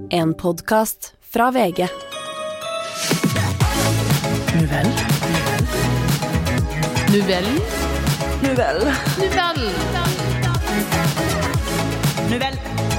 En podcast fra VG. Novell. Novell. Novell. Novell. Novell.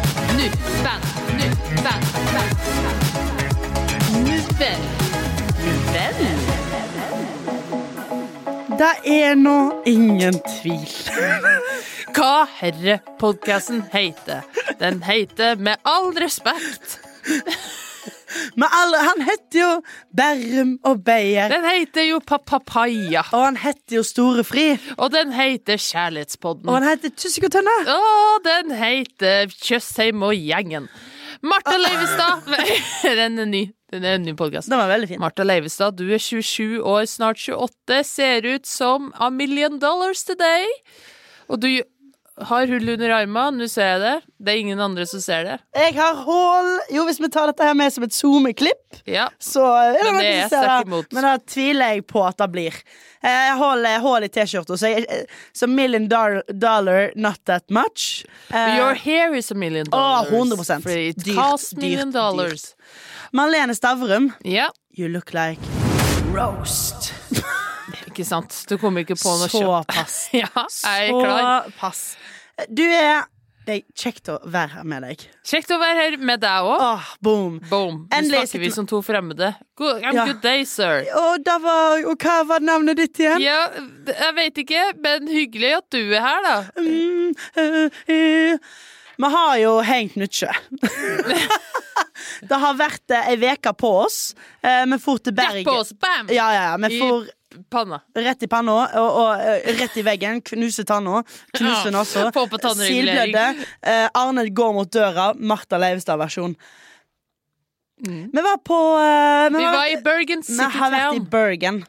Det nå ingen tvil. Hva herre-podcasten heter? Den heter Med all respekt. Men han heter jo Berrum og Beyer. Den heter jo Papaya. Og han heter jo Storefri. Og den heter Kjærlighetspodden. Og han heter Tusik og Tønne. Og den heter Tjøstheim og gjengen. Martha Leivestad. Den er en ny podcast. Den var veldig fin. Martha Leivestad, du er 27 år, snart 28. Ser ut som $1 million today. Og du har hull under armen, nå ser jeg det. Det er ingen andre som ser det. Jeg har hål. Jo, hvis vi tar dette her med som et zoom-klipp, Ja. så Men det er jeg sterkt imot. Men da tviler jeg på at det blir. Jeg holder hål i t-skjorta, så $1 million, not that much. Your hair is $1 million. 100%. For it Dyrt, costs $1 million. dyrt. Marlene Stavrum, Ja, you look like roast. ikke sant. Du kommer ikke på noe Såpass. Ja, jeg er klar. Såpass. Det er kjekt å være her med deg. Kjekt å være her med deg også. Boom. Boom. Nå Endelig snakker vi som to fremmede. Ja. Good day, sir. Og hva var navnet ditt igjen? Ja, jeg vet ikke, men hyggelig at du er her, da. Vi har jo hengt mye. Det har vært ei veke på oss. Vi for til Bergen. Rett på oss, bam! Ja, vi for Panna. rett i panna og rett i veggen. Knuse tanna. Knuse også. Få på tannregulering. Silblødde. Arne går mot døra. Martha Leivestad-versjon. Vi var på Vi var i Bergen City Vi har vært i Town. Bergen.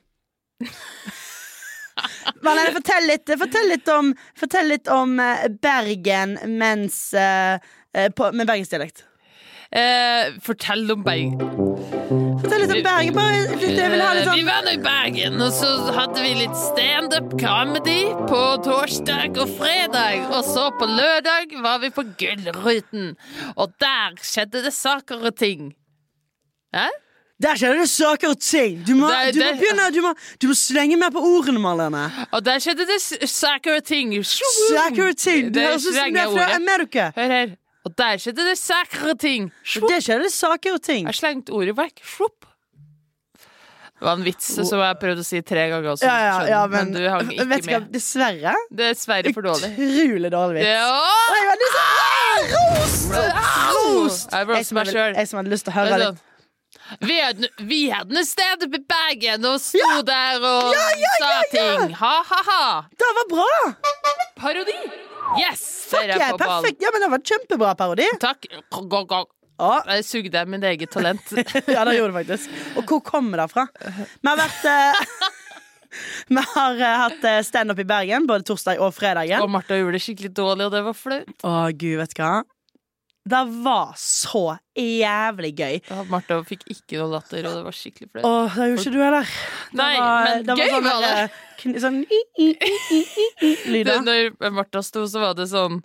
Marlene, fortell litt om Bergen mens med bergensdialekt. Fortell om Bergen. Fortell litt om Bergen. Bare litt, jeg vil ha litt Vi sånn var nå i Bergen, og så hadde vi litt stand-up comedy på torsdag og fredag. Og så på lørdag var vi på Gullruten, og der skjedde det saker og ting. Hæ? Der skjedde det saker og ting. Du må slenge mer på ordene, Marlene. Og der skjedde det saker og ting. Saker og ting. Du Det høres ut som slenger det er fra ordet. Amerika. Hør her. Og der skjedde det saker og ting. Det skjedde det saker og ting. Jeg slengte ordet vekk. Svopp. Det var en vits som jeg prøvde å si 3 ganger også, Ja, men du hang ikke vet du hva, med. dessverre Det er dessverre for dårlig. utrolig dårlig vits. Ja! Jeg var litt sånn roast. Jeg roast meg selv. Jeg som hadde lyst til å høre Det er litt. sånn, Vi hadde en stand-up i Bergen og sto der og sa ting. Ha. Det var bra. Parodi. Yes! Fuck Der er yeah, jeg på ballen. perfekt. Ja, men det var kjempebra parodi. Takk. Jeg sugde mitt eget talent. Ja, det gjorde det faktisk. Og hvor kommer det fra? Vi har vært Vi har hatt stand-up i Bergen både torsdag og fredagen. Og Martha gjorde det skikkelig dårlig, og det var flaut. Å, gud, vet du hva? Det var så jævlig gøy. Ja, Martha fikk ikke noe latter, og det var skikkelig flaut. Åh, det gjorde ikke du heller. Nei, men gøy var det. Sånn lyder. Når Martha sto, så var det sånn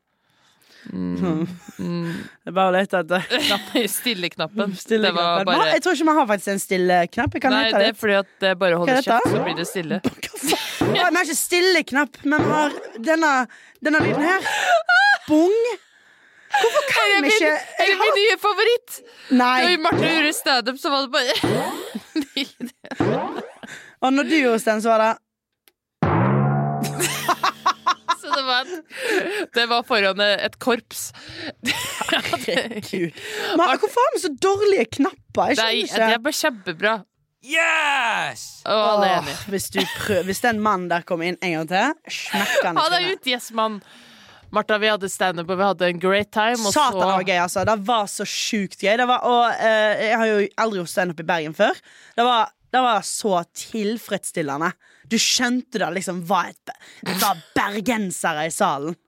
Det er bare å lete etter Stille-knappen. Det stilleknappen. var bare Jeg tror ikke vi har faktisk en stille-knapp. Jeg kan Nei, lete det er litt. fordi at det er bare å Hva holde er dette? kjeft, så blir det stille. Vi har ikke stille-knapp, men vi har denne lyden her. Bong. Hvorfor kan vi ikke Er det min nye favoritt? Nei. Når Martha gjorde stand-up, så var det bare Og når du gjorde stand, så var det Så det var foran et korps. Gud. Men hvorfor har vi så dårlige knapper? Jeg Nei, skjønner det ikke. er bare kjempebra. Yes! Og alle er Åh, enige. hvis den mannen der kommer inn en gang til, smekker han i Han er trynet. ute, yes, mann. Martha, vi hadde stand-up, og vi hadde en great time. Og Satan, det så var gøy, altså. Det var så sjukt gøy. Jeg har jo aldri gjort stand-up i Bergen før. Det var så tilfredsstillende. Du skjønte det liksom var bergensere i salen.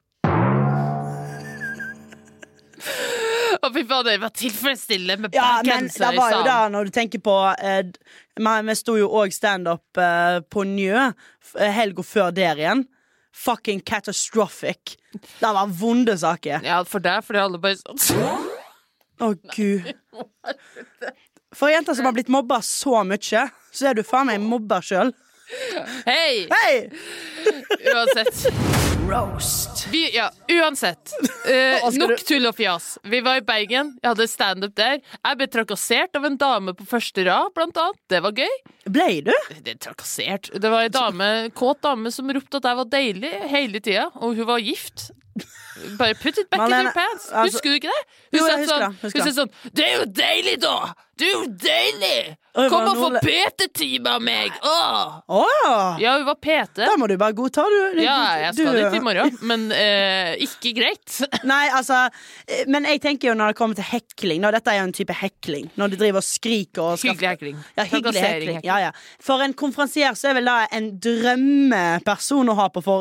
Og fy faen, det var tilfredsstillende med Ja, men det bergensere i var jo da, salen. når du tenker på vi sto jo også stand-up på Njø helga før der igjen. Fucking catastrophic. Det var vonde saker. Ja, for deg, fordi alle bare sånn Å, Gud. For jenter som har blitt mobba så mye, så er du faen meg mobber selv. Hei! Hei! Uansett. Roast. Uansett. Nok tull og fjas. Vi var i Bergen, jeg hadde stand-up der. Jeg ble trakassert av en dame på første rad, blant annet. Det var gøy. Ble du? Det trakassert. Det var en kåt dame som ropte at jeg var deilig hele tida, og hun var gift. Bare put it back in your pants. Husker du ikke det? Jo, jeg husker det. Sånn, det er jo deilig da! Du er jo deilig! Kom og få PT-time av meg! Ja, hun var PT. Da må du bare godta, du. Ja, jeg skal dit i morgen, men ikke greit. Nei, altså, men jeg tenker jo når det kommer til hekling, dette er jo en type hekling, når de driver og skriker og Hyggelig hekling. Ja, hyggelig hekling. Ja. For en konferansier så er vel da en drømmeperson å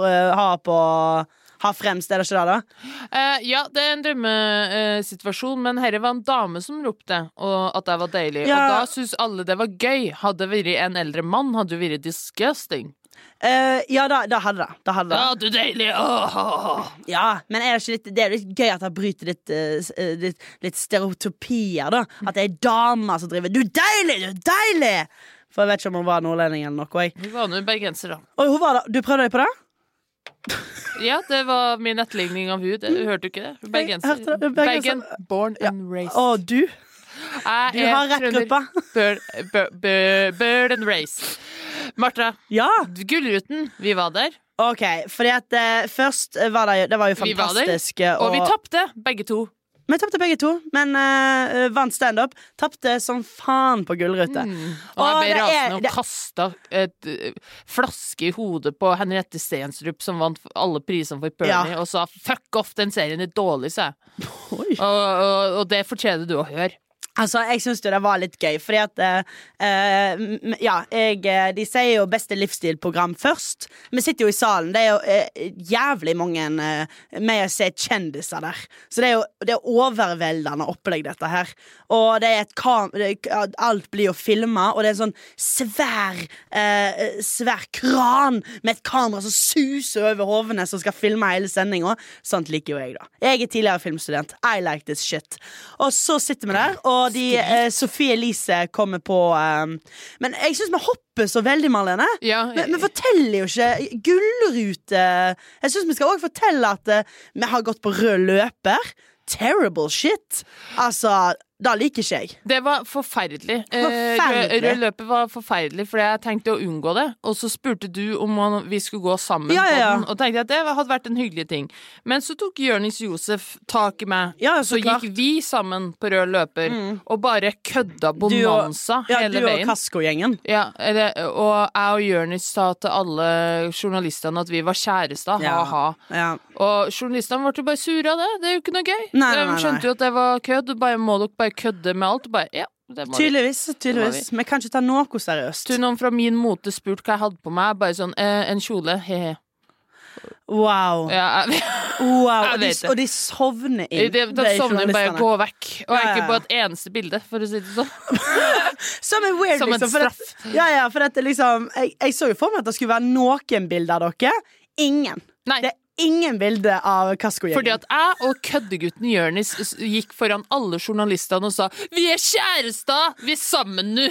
ha fremst, er det ikke det da? Ja, det er en drømmesituasjon, men herre var en dame som ropte og at det var deilig, og da synes alle det var gøy. Hadde vært en eldre mann, hadde jo vært disgusting. Ja, da hadde det. Ja, du er deilig. Ja, men er det ikke det er litt gøy at det bryter litt stereotypier da, at det er damer som driver, du er deilig! For jeg vet ikke om hun var nordlending eller noe. Hun var noe bergenser da. Og hun var da, du prøvde deg på det? Ja, det var min etterligning av hud. Hørte du ikke det? Bergenser. Bergen, born and raised. Å, du har rett gruppa. Bird and raised. Martha, Gullruten, vi var der. Ok, fordi at først var det var jo fantastisk. Og vi tappte, begge to. Vi tappte begge to, men vant stand-up. Tappte som faen på Gullrute. Og jeg ble rasende og kastet et flaske i hodet på Henriette Stensrup, som vant alle prisene for Pernie, og sa fuck off, den serien er dårlig, sa jeg. Og det fortjener du å høre. Altså, jeg synes jo det var litt gøy, fordi at de sier jo beste livsstilprogram først. Vi sitter jo i salen, det er jo jævlig mange med å se kjendiser der. Så det er jo overveldende opplegg dette her. Og det er alt blir jo filmet, og det er en sånn svær kran med et kamera som suser over hovene som skal filme hele sendingen. Sånt liker jo jeg da. Jeg er tidligere filmstudent. I like this shit. Og så sitter vi der, og Sofie Elise kommer på men jeg synes vi hopper så veldig, Marlene. Vi forteller jo ikke Gullrute. Jeg synes vi skal også fortelle at vi har gått på rød løper. Terrible shit. Altså, da liker ikke jeg. Det var forferdelig. Rød løpet var forferdelig, fordi jeg tenkte å unngå det. Og så spurte du om vi skulle gå sammen på den, og tenkte at det hadde vært en hyggelig ting. Men så tok Jørnis Josef tak i meg, så gikk vi sammen på rød løper, og bare kødda bonanza hele veien. Du og Kasko-gjengen. Ja, og jeg og Jørnis sa til alle journalistene at vi var kjærester, ha-ha. Og journalistene ble jo bare sure av det. Det er jo ikke noe gøy. De skjønte jo at det var kødd, må dere bare kødde med alt. Bare, tydeligvis. Vi kan ikke ta noe seriøst. Så noen fra min mote spurte hva jeg hadde på meg. Bare sånn, en kjole, he-he. Wow. Og de sovner inn. De sovner bare gå vekk. Og jeg er ikke på et eneste bilde, for å si det sånn. Som en weird, som liksom, en straff. For dette liksom jeg så jo for meg at det skulle være noen bilder av dere. Ingen. Nei. Det er ingen bilde av Kasko-gjengen. Fordi at jeg og køddegutten Jørnis gikk foran alle journalistene og sa vi er kjærester, vi er sammen nå.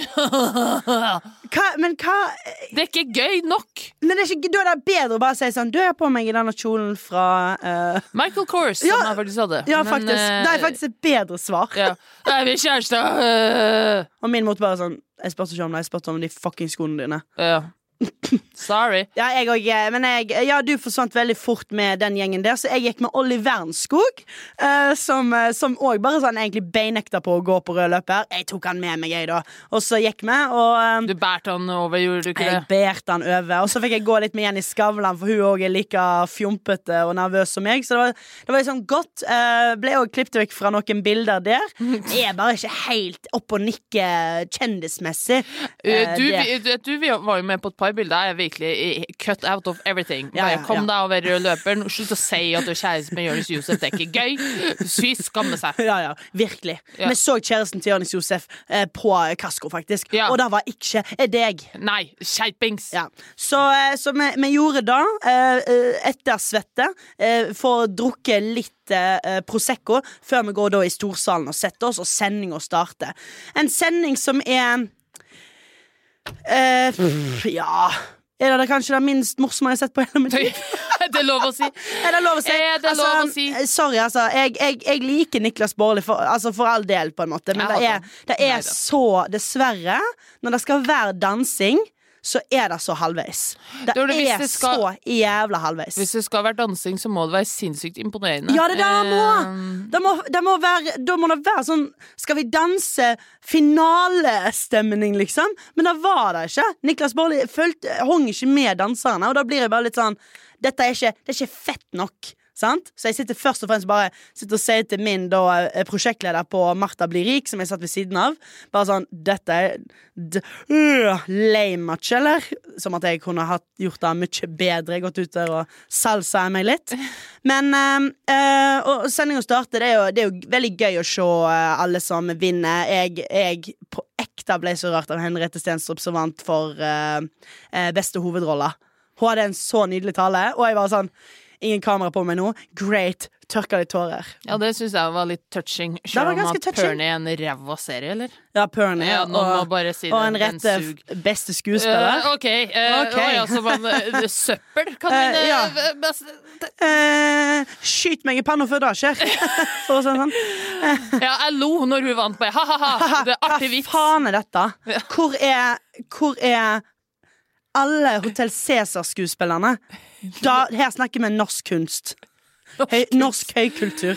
Men hva det er ikke gøy nok. Men det er ikke, da er det bedre å bare si sånn, du er på meg i denne kjolen fra Michael Kors, som jeg faktisk hadde. Ja, faktisk. Det er faktisk et bedre svar. Vi er kjærester. Og min måte bare sånn, jeg spurte ikke om det, jeg spurte om de fucking skoene dine. Ja. Sorry. Jeg også, men du forsvant veldig fort med den gjengen der, så jeg gikk med Olli Wernskog, som også bare sånn egentlig beinekta på å gå på rød løper. Jeg tok han med meg, jeg da. Og så gikk vi, og du bærte han over, gjorde du ikke det? Jeg bærte han over, og så fikk jeg gå litt med Jenny Skavlan, for hun også er like fjompete og nervøs som meg, så det var liksom godt. Ble også klippet vekk fra noen bilder der. Jeg er bare ikke helt opp og nikke kjendismessig. Vi var jo med på et par det bildet er virkelig cut out of everything. Bare Ja. kom deg over løperen. Slutt å si at du er kjæreste med Jonis Josef. Det er ikke gøy. Fy skamme seg. Ja, virkelig. Ja. Vi så kjæresten til Jonis Josef på Kasko, faktisk. Ja. Og det var ikke deg. Nei, skjerpings. Ja. Så vi gjorde da, etter svette, for å drukke litt Prosecco, før vi går da i storsalen og setter oss, og sending og starter. En sending som er ja, er det kanskje det minst morsomme jeg har sett på hele mitt liv? Det er lov å si. Er det lov å si? Er det lov å si? Sorry, altså. Jeg liker Niklas Baarli for all del, på en måte. Men Ja, det er så, dessverre, når det skal være dansing, så er det så halvveis. Det Hvis er det skal- så jævla halvveis. Hvis det skal være dansing, så må det være sinnssykt imponerende. Ja, det der må. Da må det være sånn Skal vi danse finalestemning, liksom? Men det var det ikke. Niklas Baarli hong ikke med danserne, og da blir det bare litt sånn det er ikke fett nok. Sant? Så jeg sitter først og fremst bare sitter og sier til min prosjektleder på Martha blir rik, som jeg satt ved siden av, bare sånn dette er lame match, eller? Som at jeg kunne gjort det mye bedre, gått ut der og salsa meg litt. Men og sendingen starter, det er jo veldig gøy å se alle som vinner. Jeg på ekte ble så rart av Henriette Stenstrup som vant for beste hovedrolla. Hun hadde en så nydelig tale, og jeg var sånn ingen kamera på meg nå. Great. Tørka litt tårer. Ja, det synes jeg var litt touching. Det var Selv om ganske at touching. Pernie er en ræva serie, eller? Ja, Pernie. Ja, nå må bare si og det, en den rette sug. beste skuespiller. Ok. Ok. Ja, så man, søppel kan vinne ja. Skyt meg i panna før det skjer. For å si det sånn. Ja, jeg lo når hun vant på ha-ha-ha. Det er artig Hva vits. faen er dette? Hvor er alle Hotel Cæsar-skuespillerne? Her snakker vi norsk kunst. Norsk høykultur.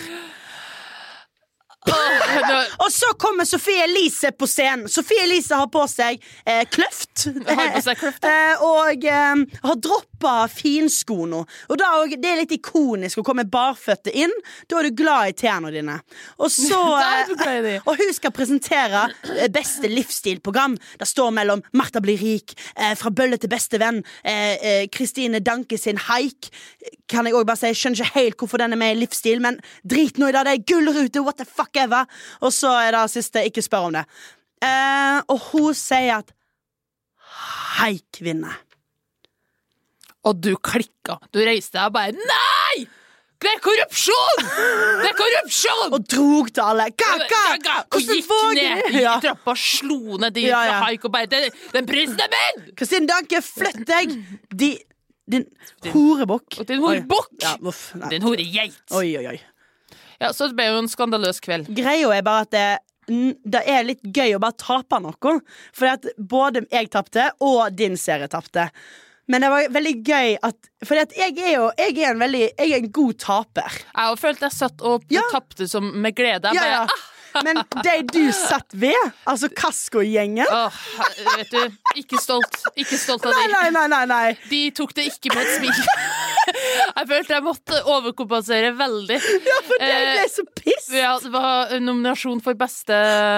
Og så kommer Sofie Elise på scenen. Sofie Elise har på seg kløft. Har på seg kløft, Og har droppa finsko nå. Og det er litt ikonisk å komme barføtte inn. Da er du glad i tærne dine. Og så Da er du glad i de. og hun skal presentere beste livsstilprogram. Det står mellom Martha blir rik, Fra bølle til beste venn, Kristine Danke sin haik. Kan jeg også bare si, jeg skjønner ikke helt hvorfor den er med i livsstil, men drit nå i det, det er gullrute, what the fuck ever. Og så er det siste, ikke spør om det. Og hun sier at haik vinner. Og du klikka. Du reiste deg og bare nei! Det er korrupsjon! Det er korrupsjon! Og drog til alle. Og gikk ned i Ja. trappa, slo ned de Ja, fra ja. haik og bare Den prisen er min! Kristine Danke, flytt deg! Din horebukk. Og din horebukk! Ja, uff, nei. Din horegeit. Oi, oi, oi. Ja, så det ble jo en skandaløs kveld. Greia er bare at det er litt gøy å bare tape noe. Fordi at både jeg tapte, og din serie tapte. Men det var veldig gøy at fordi at jeg er en god taper. Jeg har følt jeg satt og Ja. tapte med glede. Jeg Ja, bare, ja. Men de du satt ved, altså Kasko-gjengen vet du, ikke stolt. Ikke stolt av de. Nei. De tok det ikke med et smil. Jeg følte jeg måtte overkompensere veldig. Ja, for de ble så piss. Ja, det var nominasjon for beste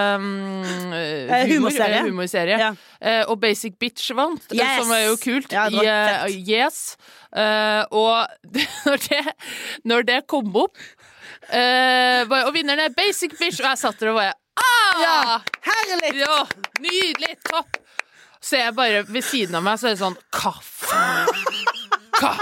humorserie. Ja. Og Basic Bitch vant, Yes. som er jo kult. Ja, det var fett. Yes. Og når det kom opp og vinneren er Basic Bitch, og jeg satt der og bare Ja, herlig. ja, nydelig, topp. Så jeg bare ved siden av meg, så er det sånn hva faen?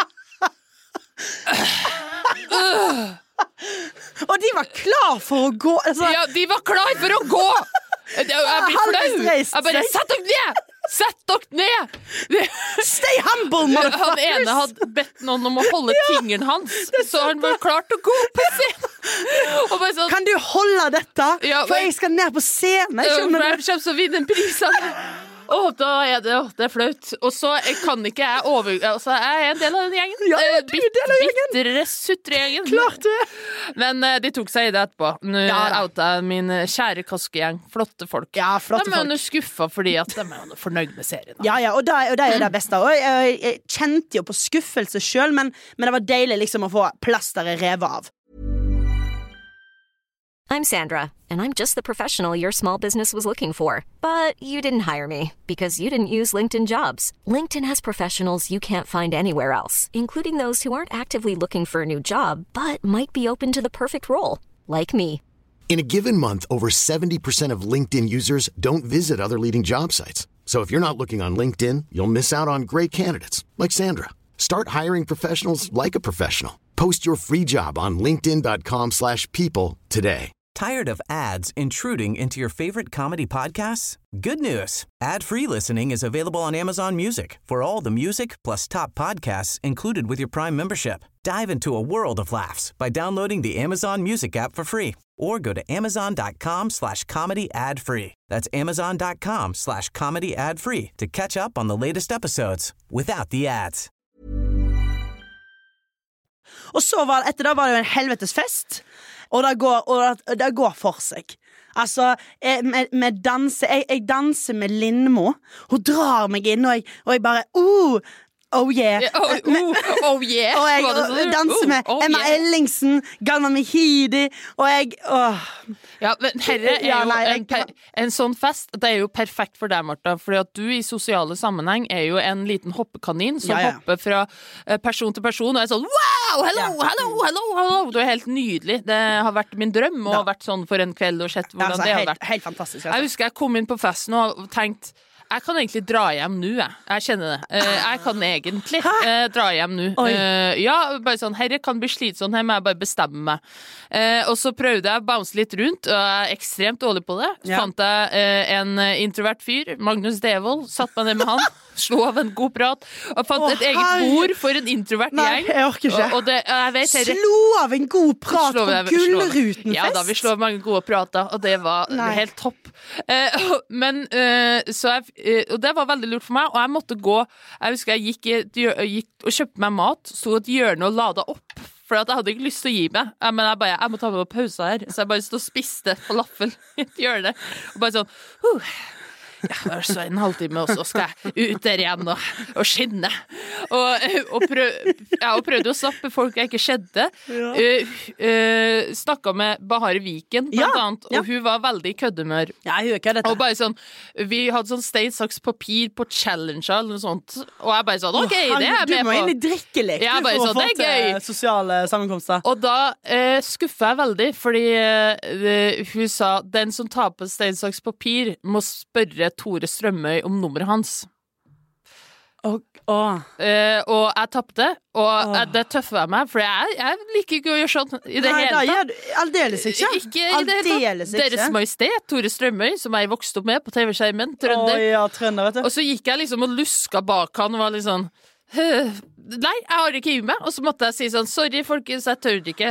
Og de var klar for å gå altså, Ja, de var klar for å gå! Jeg blir Halvveis flau. reist Jeg bare, seg. sett dere ned! Sett dere ned! Stay humble, Han motherfuckers. ene hadde bedt noen om å holde fingeren hans, så han var klar til å gå på scenen. Og bare sånn, Kan du holde dette? Ja, For men- jeg skal ned på scenen. Jeg hvem skjønner det. kommer til å vinne en pris? Da er det er flaut. Og så kan ikke jeg altså, jeg er en del av den gjengen. Ja, du er en del av gjengen. Bitre sutregjengen. Klart du er. Men de tok seg i det etterpå. Nå Ja da. outa jeg min kjære Kaskegjeng. Flotte folk. Ja, flotte de er jo folk. nå skuffa fordi at de er jo fornøyd med serien. Da. Ja, og det er det beste. Og jeg kjente jo på skuffelse sjøl, men det var deilig liksom å få plasteret revet av. I'm Sandra, and I'm just the professional your small business was looking for. But you didn't hire me because you didn't use LinkedIn Jobs. LinkedIn has professionals you can't find anywhere else, including those who aren't actively looking for a new job, but might be open to the perfect role, like me. In a given month, over 70% of LinkedIn users don't visit other leading job sites. So if you're not looking on LinkedIn, you'll miss out on great candidates, like Sandra. Start hiring professionals like a professional. Post your free job on linkedin.com/people today. Tired of ads intruding into your favorite comedy podcasts? Good news. Ad-free listening is available on Amazon Music for all the music plus top podcasts included with your Prime membership. Dive into a world of laughs by downloading the Amazon Music app for free or go to amazon.com/comedy ad-free. That's amazon.com/comedy ad-free to catch up on the latest episodes without the ads. Og så etter det var det jo en helvetes fest. Og det går for seg. Altså, jeg danser med Lindmo. Hun drar meg inn, og jeg bare oh yeah. Oh yeah. Og jeg danser med Emma Ellingsen, Galvan Mehidi, og jeg Ja, men herre er jo en sånn fest. Det er jo perfekt for deg, Martha, fordi at du i sosiale sammenheng er jo en liten hoppekanin som hopper fra person til person, og er sånn wow, hello. Du er helt nydelig. Det har vært min drøm å ha vært sånn for en kveld og sett hvordan det har vært. Helt fantastisk. Jeg husker jeg kom inn på festen og tenkte jeg kan egentlig dra hjem nå, jeg kjenner det. Jeg kan egentlig dra hjem nå. Ja, bare sånn, herre kan bli slitsomt, her må jeg bare bestemme meg. Og så prøvde jeg å bounce litt rundt, og jeg er ekstremt dårlig på det. Så fant jeg en introvert fyr, Magnus Devold, satt meg ned med han, slo av en god prat, og fant et eget bord for en introvert gjeng. Nei, jeg orker ikke. Og det, jeg vet, herre, slo av en god prat på Gullruten-fest. Ja, da vi slår mange gode prater, og det var helt topp. Men så og det var veldig lurt for meg, og jeg måtte gå. Jeg husker jeg gikk og kjøpte meg mat, stod et hjørne og lada opp, for at jeg hadde ikke lyst til å gi meg. Men jeg må ta meg på pause her, så jeg bare stod og spiste falafel i et hjørne, og bare sånn ja, så en halvtime, og så skal jeg ut der igjen og skinne. Og prøvde å snappe folk jeg ikke skjedde. Snakket med Bahare Viken, blant annet, og hun var veldig køddemør. Ja, hun er køddete. Og bare sånn, vi hadde sånn stein, saks, papir på challenge eller noe sånt. Og jeg bare sånn, ok, det er jeg med på. Du må inn i drikkelek for å få til sosiale sammenkomster. Og da skuffet jeg veldig, fordi hun sa, den som tar på stein, saks, papir må spørre Tore Strømøy om nummeret hans. Og jeg tappte, og det tøffet jeg meg, for jeg liker ikke å gjøre sånn i det hele tatt. Nei, aldeles ikke. Aldeles ikke. Deres Majestet, Tore Strømøy, som jeg vokste opp med på TV-skjermen, trønder. Ja, trønder, vet du. Og så gikk jeg liksom og luska bak han og var litt sånn nei, jeg har ikke i meg. Og så måtte jeg si sånn, sorry folkens, jeg tør ikke.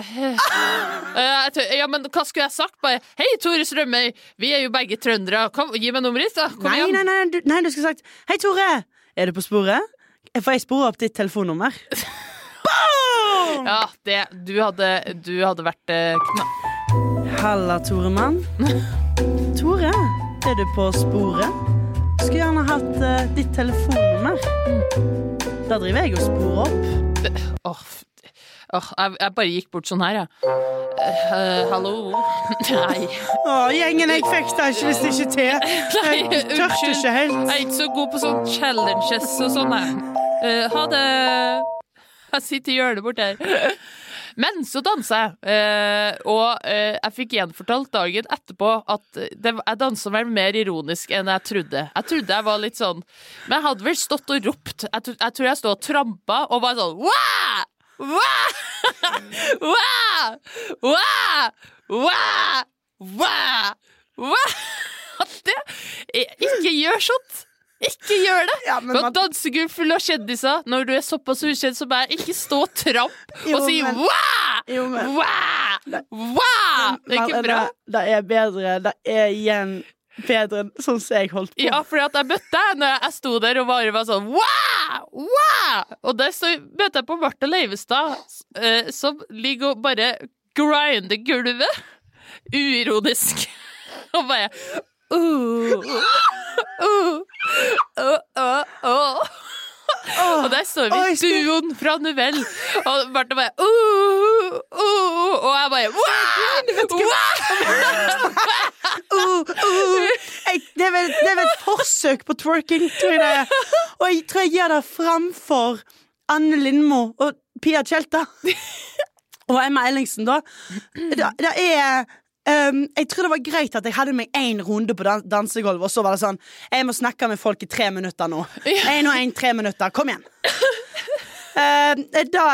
Ja, men hva skulle jeg sagt? Bare, hei Tore Strømøy, vi er jo begge trøndere. Kom, gi meg nummeret ditt da. Kom igjen. Nei, du skulle sagt, hei Tore, er du på sporet? Får jeg spore opp ditt telefonnummer? Ja, du hadde vært Halla, Toremann. Tore, er du på sporet? Skulle gjerne hatt ditt telefonnummer. Da driver jeg og sporer opp. Jeg bare gikk bort sånn her, ja. Hallo? Nei. Gjengen jeg fikk da ikke hvis det ikke til. Jeg tørste ikke helt. Jeg er ikke så god på sånn challenges og sånn, jeg. Ha det. Jeg sitter i hjørnet bort her. Men så danset jeg, og jeg fikk gjenfortalt dagen etterpå at jeg danset vel mer ironisk enn jeg trodde. Jeg trodde jeg var litt sånn, men jeg hadde vel stått og ropt. Jeg tror jeg stod og trampet og var sånn, wah! Wah! Wah! Wah! Wah! Wah! Wah! Ikke gjør sånt! Ikke gjør det! Ja, men dansegulv full av kjendiser. Når du er såpass ukjent som meg, ikke stå og tramp og si wah! Wah! Wah! Det er ikke bra. Det er bedre. Det er igjen bedre enn sånn som jeg holdt på. Ja, fordi at jeg møtte deg når jeg sto der og bare var sånn wah! Wah! Og der så møtte jeg på Martha Leivestad, som ligger og bare grinder gulvet. Uironisk. Og bare Og der står vi, duoen fra Novell. Og Martha bare og jeg bare Det er vel et forsøk på twerking, tror jeg det er. Og jeg tror jeg gjør det framfor Anne Lindmo og Pia Tjelta. Og Emma Ellingsen, da. Det er jeg tror det var greit at jeg hadde meg en runde på dansegolvet, og så var det sånn, jeg må snakke med folk i 3 minutter nå. 1 og 1, 3 minutter, kom igjen. Da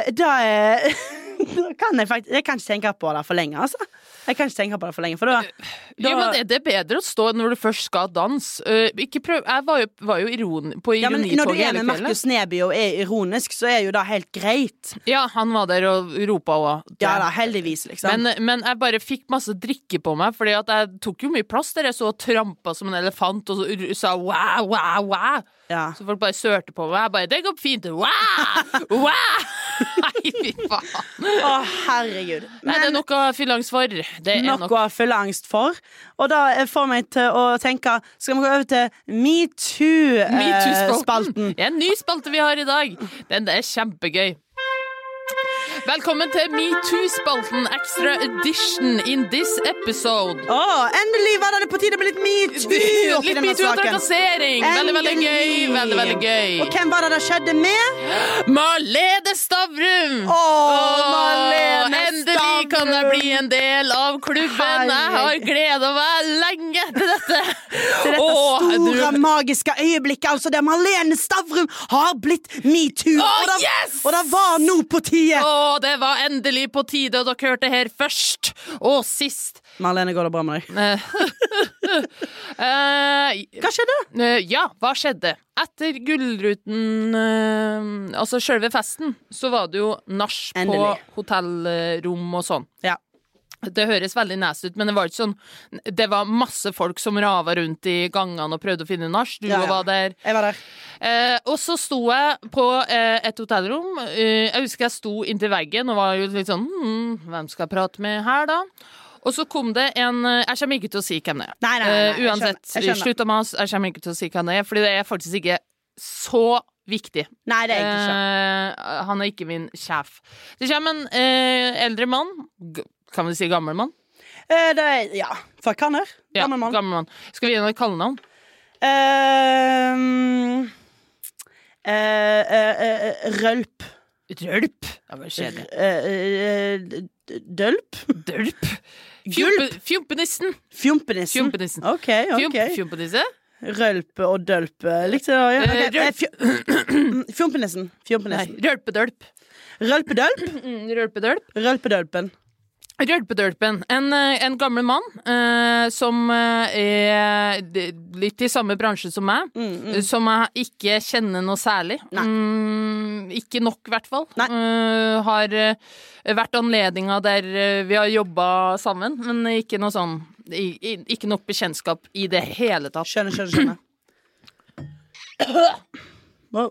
kan jeg faktisk, jeg kan ikke tenke på det for lenge, altså. Jeg kan ikke tenke på det for lenge, for da ja, men det er bedre å stå når du først skal danse. Ikke prøv, jeg var jo på ja, men ironitoget når du hele med Markus Neby og er ironisk, så er jo det helt greit. Ja, han var der og ropa også. Ja da, heldigvis, liksom. Men jeg bare fikk masse drikke på meg, fordi at jeg tok jo mye plass der. Jeg så trampa som en elefant og sa wow, wow, wow. Ja. Så folk bare sørte på meg. Jeg bare, det går fint. Wow, wow. Nei, fy faen. Å, herregud. Nei, det er noe å fylle angst for. Det er noe å fylle angst for. Og da får meg til å tenke, skal vi gå over til MeToo-spalten? Det er en ny spalte vi har i dag. Den er kjempegøy. Velkommen til MeToo-spalten Extra Edition in this episode. Endelig var det på tide med litt MeToo. Litt MeToo og trakassering. Veldig gøy. Veldig gøy. Og hvem var det skjedde med? Malene Stavrum. Malene endelig kan jeg bli en del av klubben. Jeg har gledet meg lenge til dette. Til dette store, magiske øyeblikket, altså der Malene Stavrum har blitt MeToo. Og det var nå på tide. Det var endelig på tide, og dere hørte her først og sist. Marlene, går det bra med deg? Hva skjedde? Hva skjedde? Etter Gullruten, altså selve festen, så var det jo nach på hotellrom og sånn. Ja. Det høres veldig næst ut, men det var ikke sånn. Det var masse folk som rava rundt i gangene og prøvde å finne nach. Du var der. Jeg var der. Og så sto jeg på et hotellrom. Jeg husker jeg sto inntil veggen og var jo litt sånn hvem skal jeg prate med her da? Og så kom det en jeg kommer ikke til å si hvem det er. Nei, uansett, slutt av meg, jeg kommer ikke til å si hvem det er, fordi det er faktisk ikke så viktig. Nei, det er ikke. Han er ikke min sjef. Det kommer en eldre mann. Kan vi si gammel mann? Ja, for kan her. Gammel mann. Gammel mann. Skal vi gi noe kallenavn? Rølp. Rølp? Ja, hva skjer det? Dølp? Dølp? Fjompenissen. Fjompenissen. Ok. Fjompenisse? Rølp og dølp. Likte det da? Fjompenissen. Nei, rølpedølp. Rølpedølp? Rølpedølp. Rølpedølpen. Rølpedølpen. En gammel mann som er litt i samme bransje som meg, som jeg ikke kjenner noe særlig. Ikke nok, i hvert fall. Har vært anledninger der vi har jobbet sammen, men ikke noe sånn, ikke nok bekjentskap i det hele tatt. Skjønner. Wow.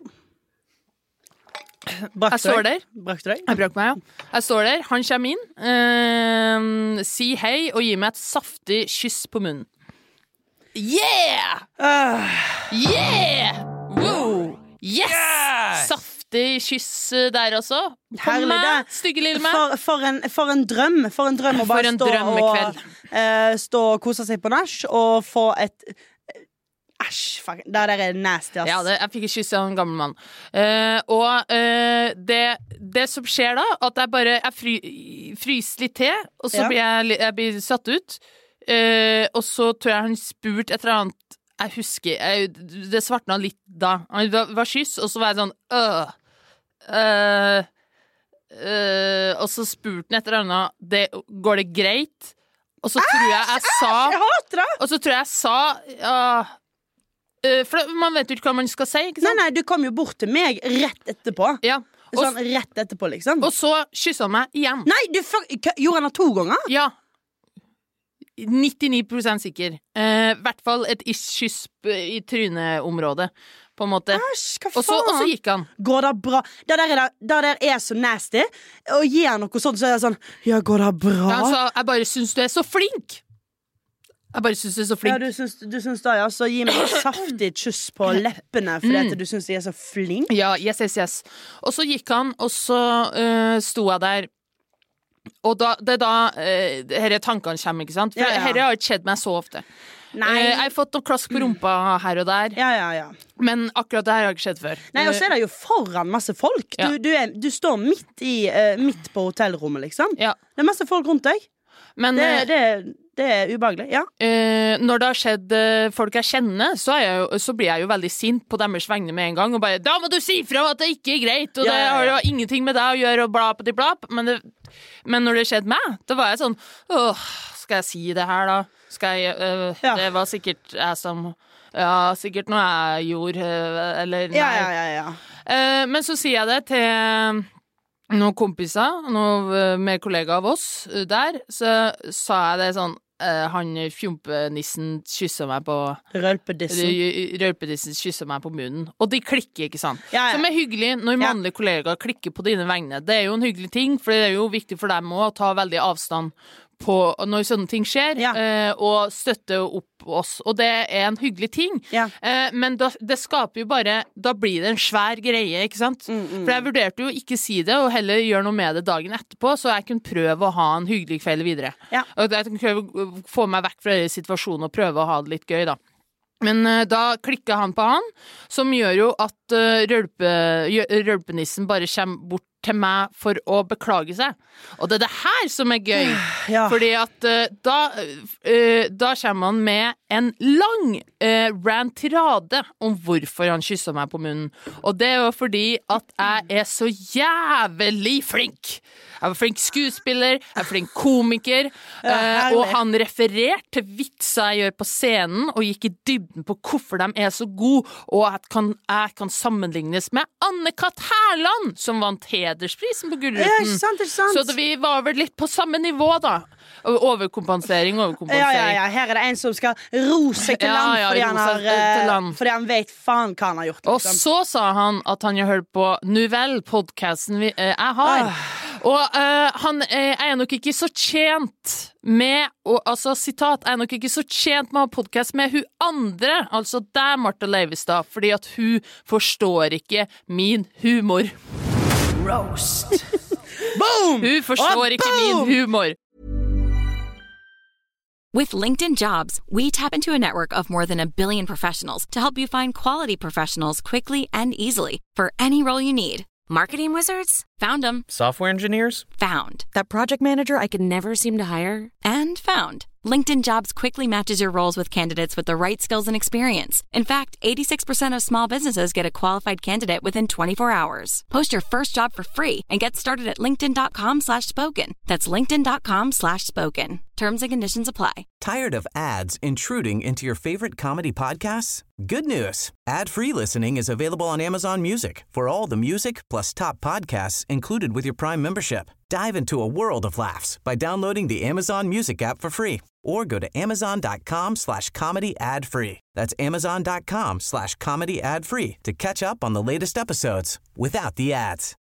Jeg står der. Brakte deg? Jeg brakk meg, ja. Jeg står der, han kommer inn, sier hei og gir meg et saftig kyss på munnen. Yeah! Yeah! Wow! Yes! Saftig kyss der også. Kom med, stygge lille meg. For en drøm. For en drøm å bare stå og kose seg på nach og få et æsj, fuck. Det der er nasty, ass. Ja, jeg fikk et kyss av en gammel mann. Det som skjer da, at jeg fryser litt til, og så blir jeg satt ut. Og så tror jeg han spurte et eller annet. Jeg husker, det svartna litt da. Han var kyss, og så var jeg sånn og så spurte han et eller annet, går det greit? Og så tror jeg sa jeg hater det! Og så tror jeg sa for man vet jo ikke hva man skal si, ikke sant? Nei, du kom jo bort til meg rett etterpå. Ja. Sånn rett etterpå, liksom. Og så kysset han meg igjen. Nei, gjorde han det 2 ganger? Ja. 99% sikker. Hvert fall et kyss i tryneområdet, på en måte. Æsj, hva faen? Og så gikk han. Går det bra? Det der er så nasty. Og gir han noe sånt, så er det sånn, ja, går det bra? Ja, han sa, jeg bare synes du er så flink. Jeg bare synes du er så flink. Ja, du synes da, ja. Så gi meg et saftig kyss på leppene, fordi at du synes jeg er så flink. Ja, yes. Og så gikk han, og så sto jeg der Og det da her tankene kommer, ikke sant? For her har ikke skjedd meg så ofte. Jeg har fått noen klask på rumpa her og der. Ja. Men akkurat det her har ikke skjedd før. Nei, og så er det jo foran masse folk. Du står midt på hotellrommet, liksom. Ja. Det er masse folk rundt deg. Men det er ubehagelig, ja. Når det har skjedd folk jeg kjenner, så blir jeg jo veldig sint på deres vegne med en gang, og bare, da må du si fra at det ikke er greit, og det har jo ingenting med deg å gjøre, og bla, bla, bla. Men når det skjedde meg, da var jeg sånn, skal jeg si det her da? Det var sikkert jeg som, sikkert noe jeg gjorde, eller nei. Ja. Men så sier jeg det til noen kompiser, noen med kollegaer av oss der, så sa jeg det sånn, han fjompenissen kysser meg på Rølpedissen kysser meg på munnen. Og de klikker, ikke sant? Som er hyggelig når mannlige kollegaer klikker på dine vegne. Det er jo en hyggelig ting, for det er jo viktig for dem å ta veldig avstand på når sånne ting skjer, og støtte opp oss, og det er en hyggelig ting. Men det skaper jo bare, da blir det en svær greie, ikke sant? For jeg vurderte jo ikke si det, og heller gjøre noe med det dagen etterpå, så jeg kunne prøve å ha en hyggelig kveld videre. Og jeg kunne prøve å få meg vekk fra situasjonen og prøve å ha det litt gøy da. Men da klikket han på han, som gjør jo at rølpenissen bare kommer bort til meg for å beklage seg. Og det er det her som er gøy. Fordi at da kommer han med en lang rant-tirade om hvorfor han kysser meg på munnen. Og det er jo fordi at jeg er så jævlig flink. Jeg var flink skuespiller, jeg er flink komiker, og han refererte til vitser jeg gjør på scenen, og gikk i dybden på hvorfor de er så gode, og at jeg kan sammenlignes med Anne-Kat. Hærland, som vant hedersprisen på Gullruten. Ikke sant. Så vi var vel litt på samme nivå da. Overkompensering. Ja, her er det en som skal rose til land, fordi han vet faen hva han har gjort. Og så sa han at han har hørt på Novell, podcasten jeg har. Og han er nok ikke så tjent med, sitat, er nok ikke så tjent med å ha podcast med hun andre, altså deg, Martha Leivestad, fordi at hun forstår ikke min humor. Roast. Boom! Hun forstår ikke min humor. With LinkedIn Jobs, we tap into a network of more than 1 billion professionals to help you find quality professionals quickly and easily for any role you need. Marketing wizards? Found them. Software engineers? Found. That project manager I could never seem to hire? And found. LinkedIn Jobs quickly matches your roles with candidates with the right skills and experience. In fact, 86% of small businesses get a qualified candidate within 24 hours. Post your first job for free and get started at linkedin.com/spoken. That's linkedin.com/spoken. Terms and conditions apply. Tired of ads intruding into your favorite comedy podcasts? Good news. Ad-free listening is available on Amazon Music for all the music plus top podcasts included with your Prime membership. Dive into a world of laughs by downloading the Amazon Music app for free or go to amazon.com/comedy ad-free. That's amazon.com/comedy ad-free to catch up on the latest episodes without the ads.